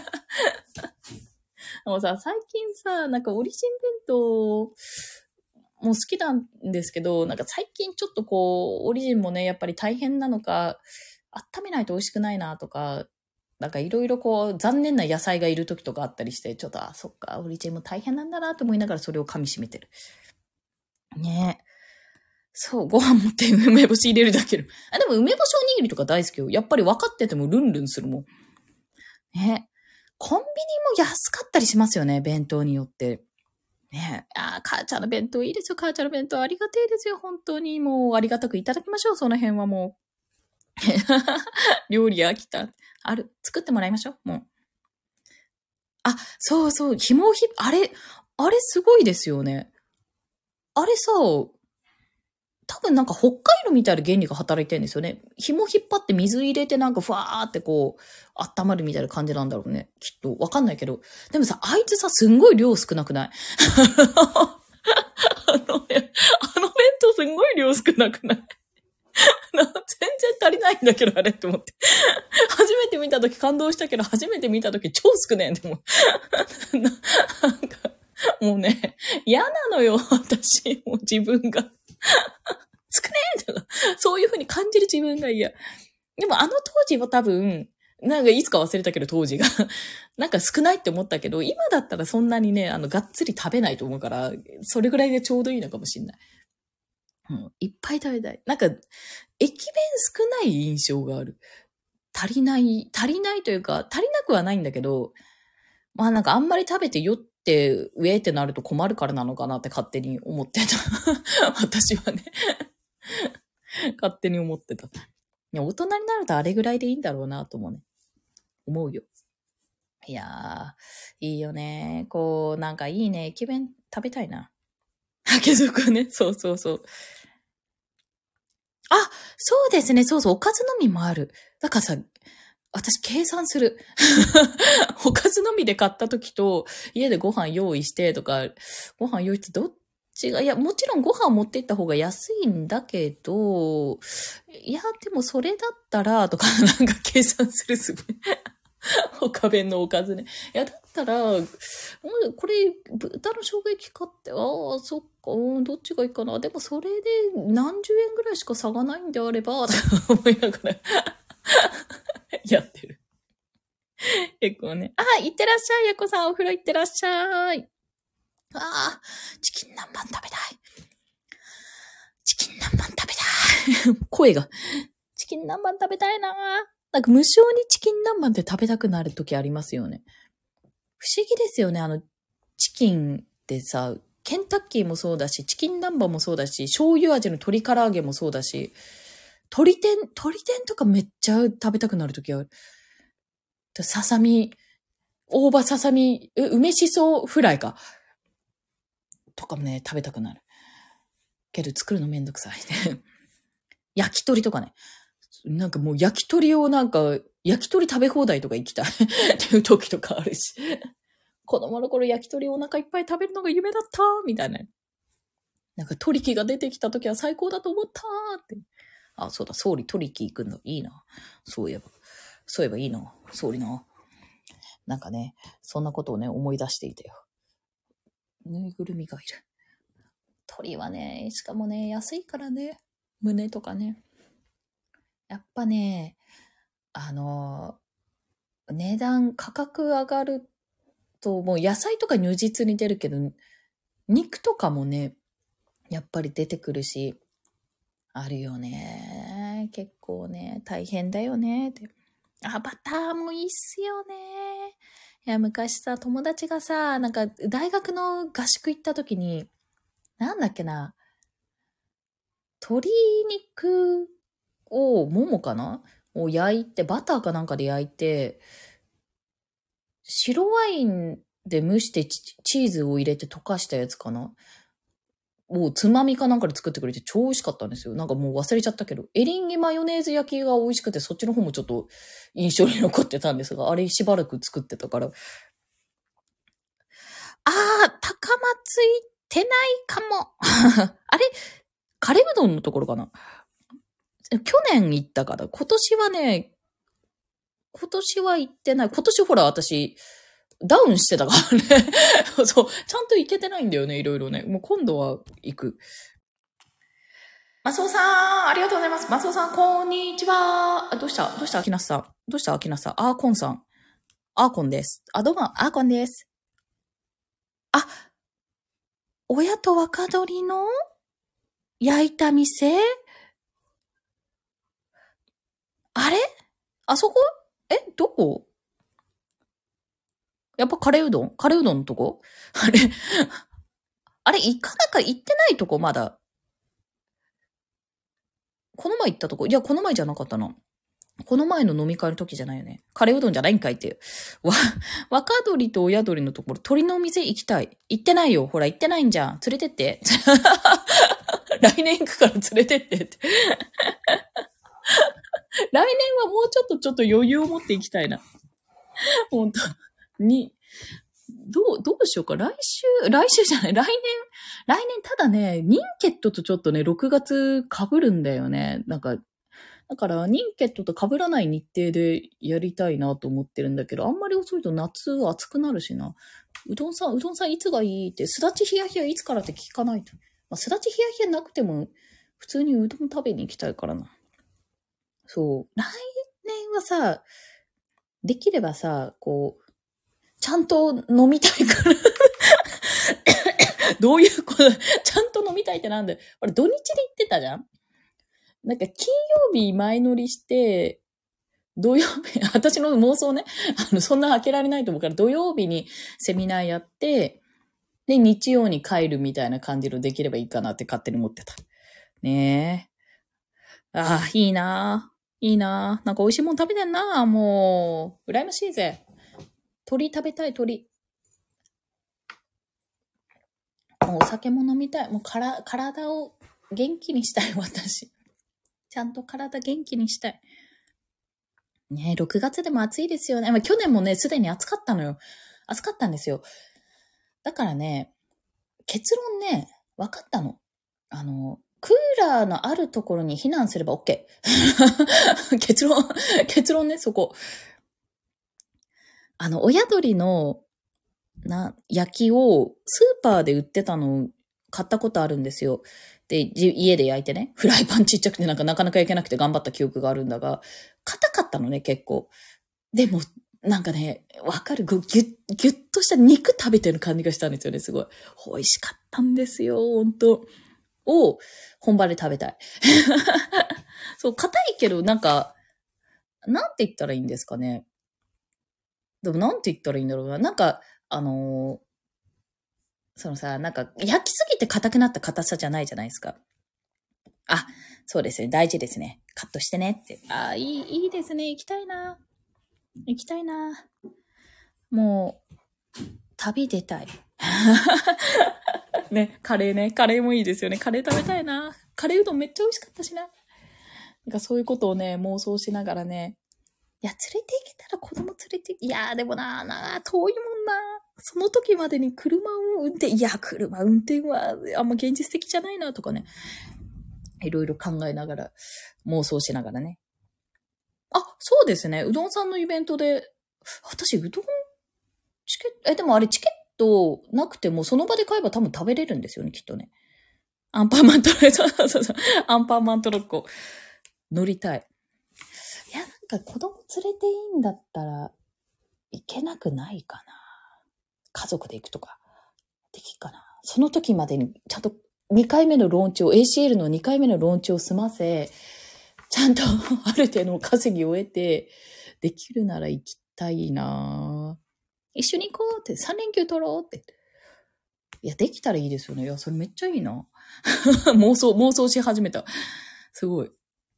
もうさ、最近さ、なんかオリジン弁当も好きなんですけど、なんか最近ちょっとこう、オリジンもね、やっぱり大変なのか、温めないと美味しくないなとか、なんかいろいろこう、残念な野菜がいる時とかあったりして、ちょっと、あ、そっか、オリジンも大変なんだなと思いながらそれを噛み締めてる。ねえ。そう、ご飯持って梅干し入れるだけで。あ、でも梅干しおにぎりとか大好きよ。やっぱり分かっててもルンルンするもん。ね。コンビニも安かったりしますよね、弁当によって。ねえ。ああ、母ちゃんの弁当いいですよ、母ちゃんの弁当ありがてえですよ、本当に。もうありがたくいただきましょう、その辺はもう。料理飽きた。ある。作ってもらいましょう、もう。あ、そうそう、紐をひ、あれ、あれすごいですよね。あれさ、多分なんか北海道みたいな原理が働いてるんですよね。紐引っ張って水入れてなんかふわーってこう、温まるみたいな感じなんだろうね。きっと。わかんないけど。でもさ、あいつさ、すんごい量少なくないあの、あの弁当すんごい量少なくない全然足りないんだけど、あれって思って。初めて見たとき感動したけど、初めて見たとき超少ねえんでも。なんか、もうね、嫌なのよ、私。もう自分が。少ねえとか、そういう風に感じる自分が嫌。でもあの当時は多分、なんかいつか忘れたけど当時が。なんか少ないって思ったけど、今だったらそんなにね、あの、がっつり食べないと思うから、それぐらいでちょうどいいのかもしんない。うん、いっぱい食べたい。なんか、駅弁少ない印象がある。足りない、足りないというか、足りなくはないんだけど、まあなんかあんまり食べて酔って、ウェーってなると困るからなのかなって勝手に思ってた。私はね。勝手に思ってた。いや、大人になるとあれぐらいでいいんだろうなと思うね。思うよ。いやー、いいよね。こう、なんかいいね。駅弁食べたいな。け族ね。そうそうそう。あ、そうですね。そうそう。おかずのみもある。だからさ、私計算する。おかずのみで買った時と、家でご飯用意してとか、ご飯用意してどっちが、いや、もちろんご飯持って行った方が安いんだけど、いや、でもそれだったら、とか、なんか計算するすごい。他弁のおかずね。いや、だったら、これ、豚の生姜焼き買って、ああ、そっか、どっちがいいかな。でもそれで何十円ぐらいしか差がないんであれば、とか思いながらやってる。結構ね。あ、いってらっしゃい、やこさん、お風呂行ってらっしゃい。ああ、チキン南蛮食べたい。チキン南蛮食べたい。声が。チキン南蛮食べたいな。なんか無性にチキン南蛮って食べたくなる時ありますよね。不思議ですよね。あの、チキンってさ、ケンタッキーもそうだし、チキン南蛮もそうだし、醤油味の鶏唐揚げもそうだし、鶏天、鶏天とかめっちゃ食べたくなる時ある。ささみ、大葉ささみ、梅しそフライか。とかもね、食べたくなる。けど作るのめんどくさいね。焼き鳥とかね。なんかもう焼き鳥をなんか、焼き鳥食べ放題とか行きたいっていう時とかあるし。子供の頃焼き鳥お腹いっぱい食べるのが夢だったみたいな。なんかトリキが出てきた時は最高だと思ったって。あ、そうだ、総理トリキ行くんだ。いいな。そういえば。そういえばいいな。総理な。なんかね、そんなことをね、思い出していたよ。 ぬいぐるみがいる。鳥はね、しかもね、安いからね。胸とかね。やっぱね、あの、値段、価格上がると、もう野菜とか如実に出るけど、肉とかもね、やっぱり出てくるし、あるよね。結構ね、大変だよね。って。あ、バターもいいっすよね。いや、昔さ、友達がさ、なんか、大学の合宿行った時に、なんだっけな、鶏肉を、ももかなを焼いて、バターかなんかで焼いて、白ワインで蒸してチチーズを入れて溶かしたやつかなをつまみかなんかで作ってくれて超美味しかったんですよ。なんかもう忘れちゃったけど、エリンギマヨネーズ焼きが美味しくて、そっちの方もちょっと印象に残ってたんですが、あれしばらく作ってたから。あー、高松行ってないかも。あれカレーうどんのところかな去年行ったから、今年はね、今年は行ってない。今年ほら私、ダウンしてたからね。そう、ちゃんと行けてないんだよね、いろいろね。もう今度は行く。マスオさん、ありがとうございます。マスオさん、こんにちは。あ、どうしたどうしたアキナスさん。どうしたアキナスさん。アーコンさん。アーコンです。あ、どうも、アーコンです。あ、親と若鶏の焼いた店あれあそこえ、どこやっぱカレーうどんカレーうどんのとこあれあれ、行かなか行ってないとこまだ。この前行ったとこいや、この前じゃなかったな。この前の飲み会の時じゃないよね。カレーうどんじゃないんかいっていう。わ、若鶏と親鶏のところ、鶏のお店行きたい。行ってないよ。ほら、行ってないんじゃん。連れてって。来年行くから連れてってって。来年はもうちょっとちょっと余裕を持って行きたいな。本当に、どう、どうしようか。来週、来週じゃない。来年、来年ただね、ニンケットとちょっとね、ろくがつ被るんだよね。なんか、だから、ニンケットと被らない日程でやりたいなと思ってるんだけど、あんまり遅いと夏暑くなるしな。うどんさん、うどんさんいつがいいって、すだちヒヤヒヤいつからって聞かないと。まあ、すだちヒヤヒヤなくても、普通にうどん食べに行きたいからな。そう。来年はさ、できればさ、こう、ちゃんと飲みたいからどういうこと、ちゃんと飲みたいってなんだよ。あれ、土日で行ってたじゃんなんか、金曜日前乗りして、土曜日、私の妄想ね、あの、そんな開けられないと思うから、土曜日にセミナーやって、で、日曜に帰るみたいな感じのできればいいかなって勝手に思ってた。ねえ。ああ、いいなぁ。いいなぁ。なんか美味しいもん食べてんなぁ。もう、羨ましいぜ。鳥食べたい、鳥。もうお酒も飲みたい。もうから体を元気にしたい、私。ちゃんと体元気にしたい。ねえ、ろくがつでも暑いですよね。まあ、去年もね、すでに暑かったのよ。暑かったんですよ。だからね、結論ね、分かったの。あの、クーラーのあるところに避難すれば OK。結論、結論ね、そこ。あの、親鳥の、な、焼きをスーパーで売ってたのを買ったことあるんですよ。で、家で焼いてね、フライパンちっちゃくてなんかなかなか焼けなくて頑張った記憶があるんだが、硬かったのね、結構。でも、なんかね、わかる、ギュッ、ギュッとした肉食べてる感じがしたんですよね、すごい。美味しかったんですよ、ほんと。を、本場で食べたい。そう、硬いけど、なんか、なんて言ったらいいんですかね。でも、なんて言ったらいいんだろうな。なんか、あのーそのさ、なんか、焼きすぎて硬くなった硬さじゃないじゃないですか。あ、そうですね。大事ですね。カットしてねって。あ、いい、いいですね。行きたいな。行きたいな。もう、旅出たい。ね、カレーね。カレーもいいですよね。カレー食べたいな。カレーうどんめっちゃ美味しかったしな。なんかそういうことをね、妄想しながらね。いや、連れて行けたら子供連れて、いやーでもなーなー、遠いもんなー。その時までに車を運転、いや、車運転はあんま現実的じゃないなとかね。いろいろ考えながら、妄想しながらね。あ、そうですね。うどんさんのイベントで、私、うどんチケット、え、でもあれチケットなくてもその場で買えば多分食べれるんですよね、きっとね。アンパンマントロッコ、そうそうそう、アンパンマントロッコ乗りたい。いや、なんか子供連れていいんだったらいけなくないかな。家族で行くとかできっかな。その時までにちゃんとにかいめのローンチを エーシーエル のにかいめのローンチを済ませ、ちゃんとある程度の稼ぎを得てできるなら行きたいな。一緒に行こうってさん連休取ろうって。いや、できたらいいですよね。いや、それめっちゃいいな。妄想、妄想し始めた。すごい。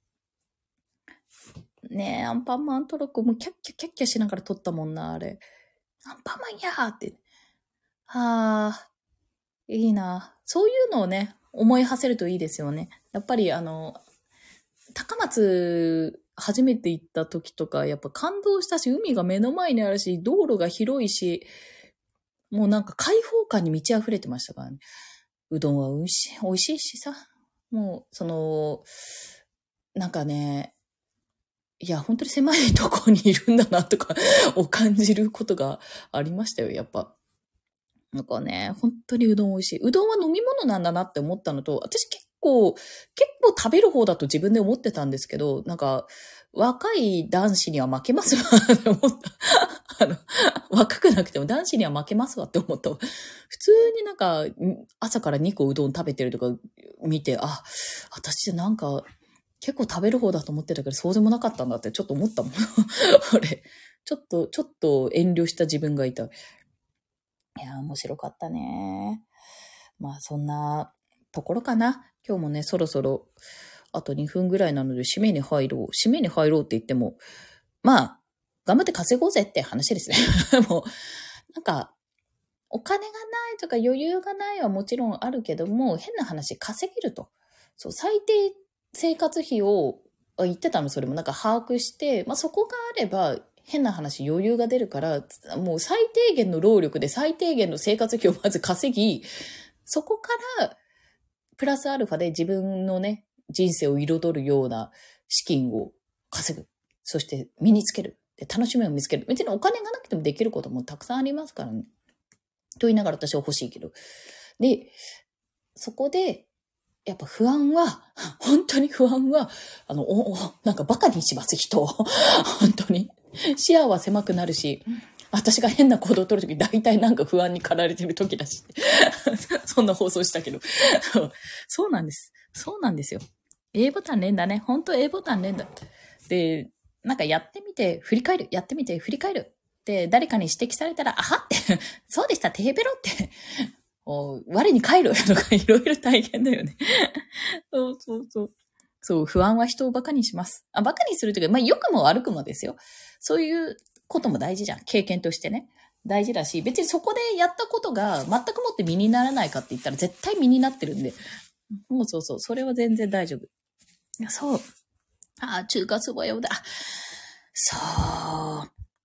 ねえ、アンパンマントロッコもキャッキャキャッキャしながら撮ったもんな、あれ。アンパンマンやーって。はあ、いいな。そういうのをね、思い馳せるといいですよね。やっぱりあの、高松初めて行った時とか、やっぱ感動したし、海が目の前にあるし、道路が広いし、もうなんか開放感に満ち溢れてましたからね。うどんは美味しい、美味しいしさ。もう、その、なんかね、いや、本当に狭いところにいるんだなとかを感じることがありましたよ、やっぱ。なんかね、本当にうどん美味しい。うどんは飲み物なんだなって思ったのと、私結構、結構食べる方だと自分で思ってたんですけど、なんか、若い男子には負けますわって思った。あの、若くなくても男子には負けますわって思った。普通になんか、朝からにこうどん食べてるとか見て、あ、私なんか、結構食べる方だと思ってたけど、そうでもなかったんだってちょっと思ったもん。あれ、ちょっと、ちょっと遠慮した自分がいた。いや、面白かったね。まあ、そんなところかな。今日もね、そろそろ、あとにふんぐらいなので、締めに入ろう。締めに入ろうって言っても、まあ、頑張って稼ごうぜって話ですね。もう、なんか、お金がないとか余裕がないはもちろんあるけども、変な話、稼げると。そう、最低生活費を、言ってたの、それもなんか把握して、まあそこがあれば、変な話余裕が出るから、もう最低限の労力で最低限の生活費をまず稼ぎ、そこから、プラスアルファで自分のね、人生を彩るような資金を稼ぐ。そして身につける。で、楽しみを見つける。別にお金がなくてもできることもたくさんありますからね。と言いながら私は欲しいけど。で、そこで、やっぱ不安は、本当に不安は、あの、お、お、なんかバカにします、人を。本当に。視野は狭くなるし、私が変な行動を取るとき、大体なんか不安に駆られてるときだし。そんな放送したけど。そうなんです。そうなんですよ。A ボタン連打ね。本当 A ボタン連打。で、なんかやってみて、振り返る。やってみて、振り返る。で、誰かに指摘されたら、あはって、そうでした、テーベロって。我に帰るとかいろいろ大変だよね。そうそうそう。そう、不安は人をバカにします。あ、バカにするというか、まあ、良くも悪くもですよ。そういうことも大事じゃん。経験としてね。大事だし、別にそこでやったことが全くもって身にならないかって言ったら絶対身になってるんで。もうそうそう、それは全然大丈夫。いや、そう。あ、中華そば用だ。そう。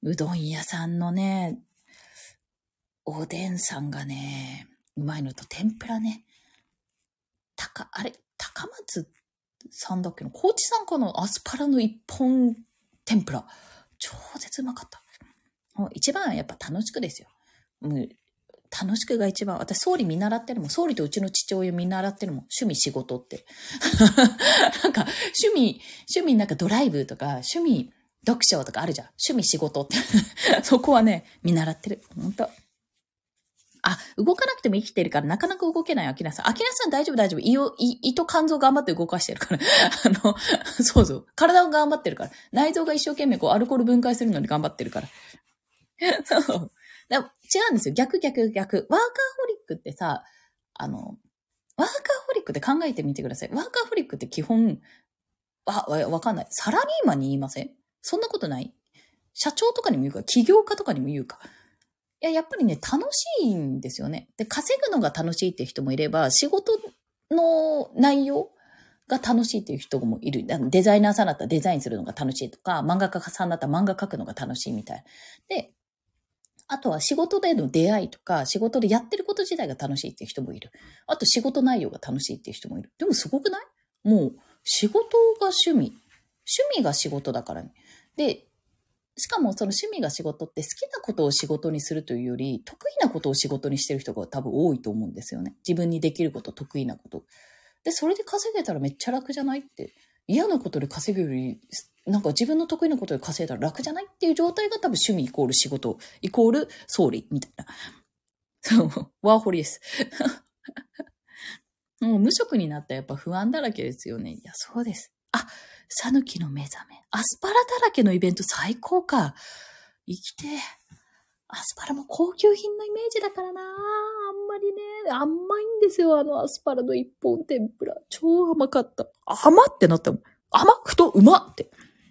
うどん屋さんのね、おでんさんがね、うまいのと天ぷらね。たか、あれ、高松さんだっけの高知さんかのアスパラの一本天ぷら。超絶うまかった。もう一番はやっぱ楽しくですよ。もう楽しくが一番。私、総理見習ってるもん。総理とうちの父親見習ってるもん。趣味仕事って。なんか、趣味、趣味なんかドライブとか、趣味読書とかあるじゃん。趣味仕事って。そこはね、見習ってる。ほんと。あ、動かなくても生きてるからなかなか動けないアキナさん。アキナさん大丈夫大丈夫。胃を、胃、胃と肝臓頑張って動かしてるから。あの、そうそう。体を頑張ってるから。内臓が一生懸命こうアルコール分解するのに頑張ってるから。そう。違うんですよ。逆逆逆。ワーカーホリックってさ、あの、ワーカーホリックって考えてみてください。ワーカーホリックって基本、わ、わ、わかんない。サラリーマンに言いません？そんなことない？社長とかにも言うか、起業家とかにも言うか。いや、やっぱりね、楽しいんですよね。で、稼ぐのが楽しいっていう人もいれば、仕事の内容が楽しいっていう人もいる。デザイナーさんだったらデザインするのが楽しいとか、漫画家さんだったら漫画描くのが楽しいみたい。で、あとは仕事での出会いとか、仕事でやってること自体が楽しいっていう人もいる。あと仕事内容が楽しいっていう人もいる。でもすごくない？もう仕事が趣味。趣味が仕事だからね。で、 しかもその趣味が仕事って好きなことを仕事にするというより、得意なことを仕事にしてる人が多分多いと思うんですよね。自分にできること、得意なこと。で、それで稼げたらめっちゃ楽じゃないって。嫌なことで稼ぐより、なんか自分の得意なことで稼いだら楽じゃないっていう状態が多分趣味イコール仕事、イコール総理みたいな。そう、ワーホリです。もう無職になったらやっぱ不安だらけですよね。いや、そうです。あ、さぬきの目覚め。アスパラだらけのイベント最高か。生きて。アスパラも高級品のイメージだからな。あんまりね、甘いんですよ。あのアスパラの一本天ぷら。超甘かった。甘ってなったもん。甘太うまって。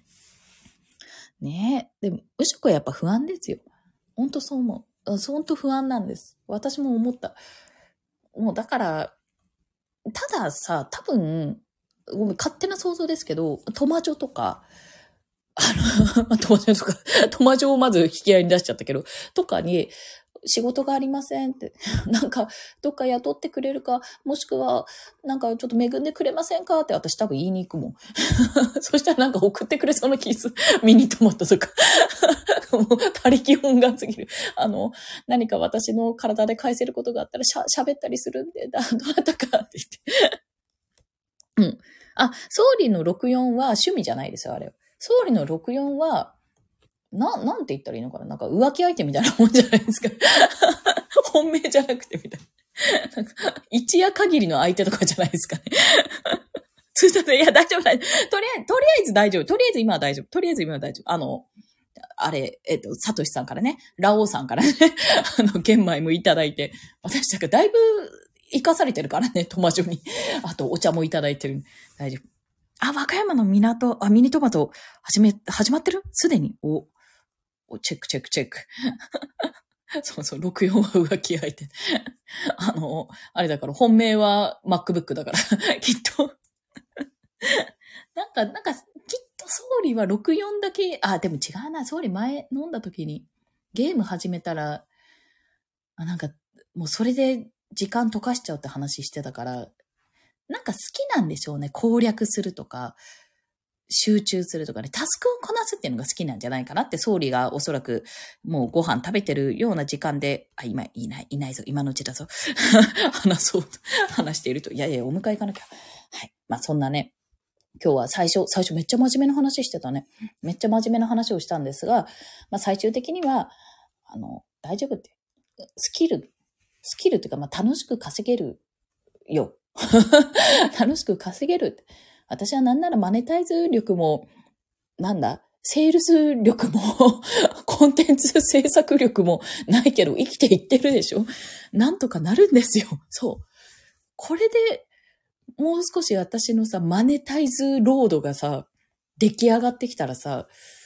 ねえ。でも、無職はやっぱ不安ですよ。ほんとそう思う。ほんと不安なんです。私も思った。もうだから、たださ、多分、ごめん、勝手な想像ですけど、トマジョとか、あの、トマジョとか、トマジョをまず引き合いに出しちゃったけど、とかに、仕事がありませんって、なんか、どっか雇ってくれるか、もしくは、なんかちょっと恵んでくれませんかって私多分言いに行くもん。そしたらなんか送ってくれそうな気する。ミニトマトとか。もう、他力本願すぎる。あの、何か私の体で返せることがあったらしゃ、喋ったりするんで、だ、どうだったかって言って。うん。あ、総理のろくよんは趣味じゃないですよ、あれ。総理のろくよんは、な、なんて言ったらいいのかな、なんか浮気相手みたいなもんじゃないですか。本命じゃなくてみたいな。なんか一夜限りの相手とかじゃないですかね。そしたら、いや、大丈夫だ。とりあえず、とりあえず大丈夫。とりあえず今は大丈夫。とりあえず今は大丈夫。あの、あれ、えっと、サトシさんからね、ラオウさんからね、あの、玄米もいただいて、私だからだいぶ生かされてるからね、トマジョに。あと、お茶もいただいてる。大丈夫。あ、和歌山の港、あ、ミニトマト、始め、始まってるすでに。お、お、チェックチェックチェック。そうそう、ろくよんは浮気相手。あの、あれだから、本命は MacBook だから、きっと。なんか、なんか、きっと総理はろくよんだけ、あ、でも違うな、総理前飲んだ時に、ゲーム始めたら、あ、なんか、もうそれで時間溶かしちゃうって話してたから、なんか好きなんでしょうね。攻略するとか、集中するとかね、タスクをこなすっていうのが好きなんじゃないかなって、総理がおそらくもうご飯食べてるような時間で、あ、今いない、いないぞ、今のうちだぞ。話そう、話していると、いやいや、お迎え行かなきゃ。はい。まあそんなね、今日は最初、最初めっちゃ真面目な話してたね。めっちゃ真面目な話をしたんですが、まあ最終的には、あの、大丈夫って。スキル、スキルっていうか、まあ楽しく稼げるよ。楽しく稼げる。私はなんならマネタイズ力も、なんだ、セールス力も、コンテンツ制作力もないけど生きていってるでしょ。なんとかなるんですよ。そう。これでもう少し私のさ、マネタイズロードがさ、出来上がってきたらさ、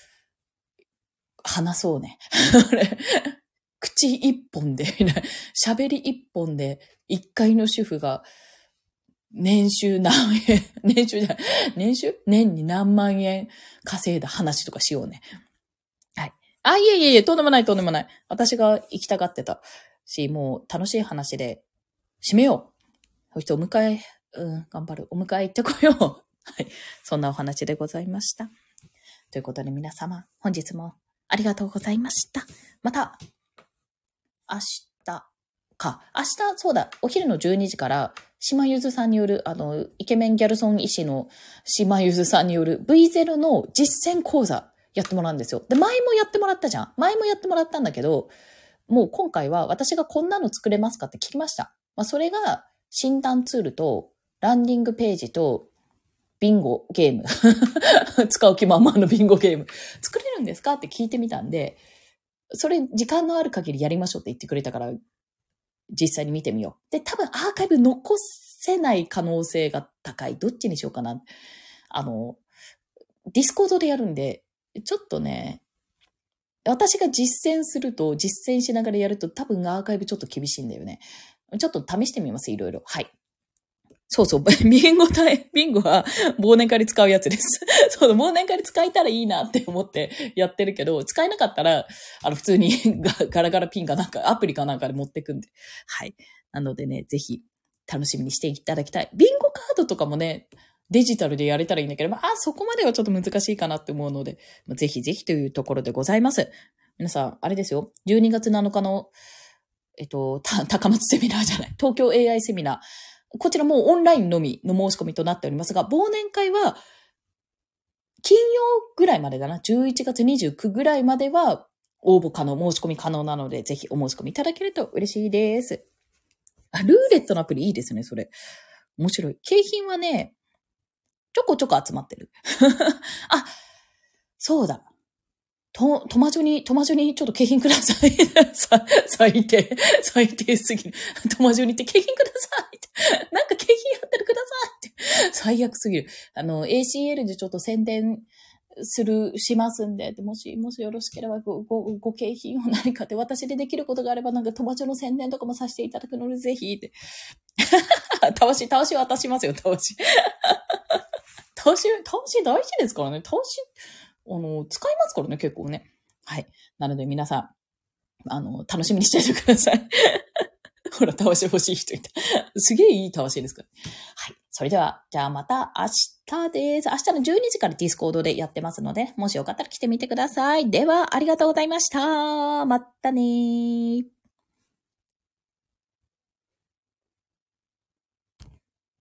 話そうね。口一本で、喋り一本で、一階の主婦が、年収何円、年収じゃない、年収年に何万円稼いだ話とかしようね。はい。あ、いえいえいえ、とんでもない、とんでもない。私が行きたがってたし、もう楽しい話で締めよう。そしてお迎え、うん、頑張る。お迎え行ってこよう。はい。そんなお話でございました。ということで皆様、本日もありがとうございました。また、明日か。明日、そうだ、お昼のじゅうにじから、島ゆずさんによる、あの、イケメンギャルソン医師の島ゆずさんによる ブイゼロ の実践講座やってもらうんですよ。で、前もやってもらったじゃん。前もやってもらったんだけど、もう今回は私がこんなの作れますかって聞きました。まあ、それが診断ツールとランディングページとビンゴゲーム。使う気満々のビンゴゲーム。作れるんですかって聞いてみたんで、それ時間のある限りやりましょうって言ってくれたから、実際に見てみよう。で、多分アーカイブ残せない可能性が高い。どっちにしようかな。あの、ディスコードでやるんで、ちょっとね、私が実践すると、実践しながらやると多分アーカイブちょっと厳しいんだよね。ちょっと試してみます、いろいろ。はい。そうそう、ビンゴ体、ビンゴは忘年会で使うやつです。そう、忘年会で使えたらいいなって思ってやってるけど、使えなかったら、あの、普通にガラガラピンかなんか、アプリかなんかで持ってくんで。はい。なのでね、ぜひ楽しみにしていただきたい。ビンゴカードとかもね、 デジタルでやれたらいいんだけど、まあ、そこまではちょっと難しいかなって思うので、まあ、ぜひぜひというところでございます。皆さん、あれですよ。じゅうにがつなのかの、えっと、た、高松セミナーじゃない。東京 エーアイ セミナー。こちらもうオンラインのみの申し込みとなっておりますが、忘年会は、金曜ぐらいまでだな。じゅういちがつにじゅうくぐらいまでは応募可能、申し込み可能なので、ぜひお申し込みいただけると嬉しいです。あ、ルーレットのアプリいいですね、それ。面白い。景品はね、ちょこちょこ集まってる。あ、そうだ。と、トマジョに、トマジョにちょっと景品ください。さ最低。最低すぎる。トマジョに行って景品くださいって。なんか景品やってるくださいって。最悪すぎる。あの、エーシーエル でちょっと宣伝する、しますんで、でもし、もしよろしければご、ご、ご景品を何かって私でできることがあればなんかトマジョの宣伝とかもさせていただくのでぜひって。たわし、たわし渡しますよ、たわし。たわし、たわし大事ですからね。たわし、あの、使いますからね、結構ね。はい。なので皆さん、あの、楽しみにしていてください。ほら、たわし欲しい人いた。すげえいいたわしですから。はい。それでは、じゃあまた明日です。明日のじゅうにじからディスコードでやってますので、もしよかったら来てみてください。では、ありがとうございました。またねー。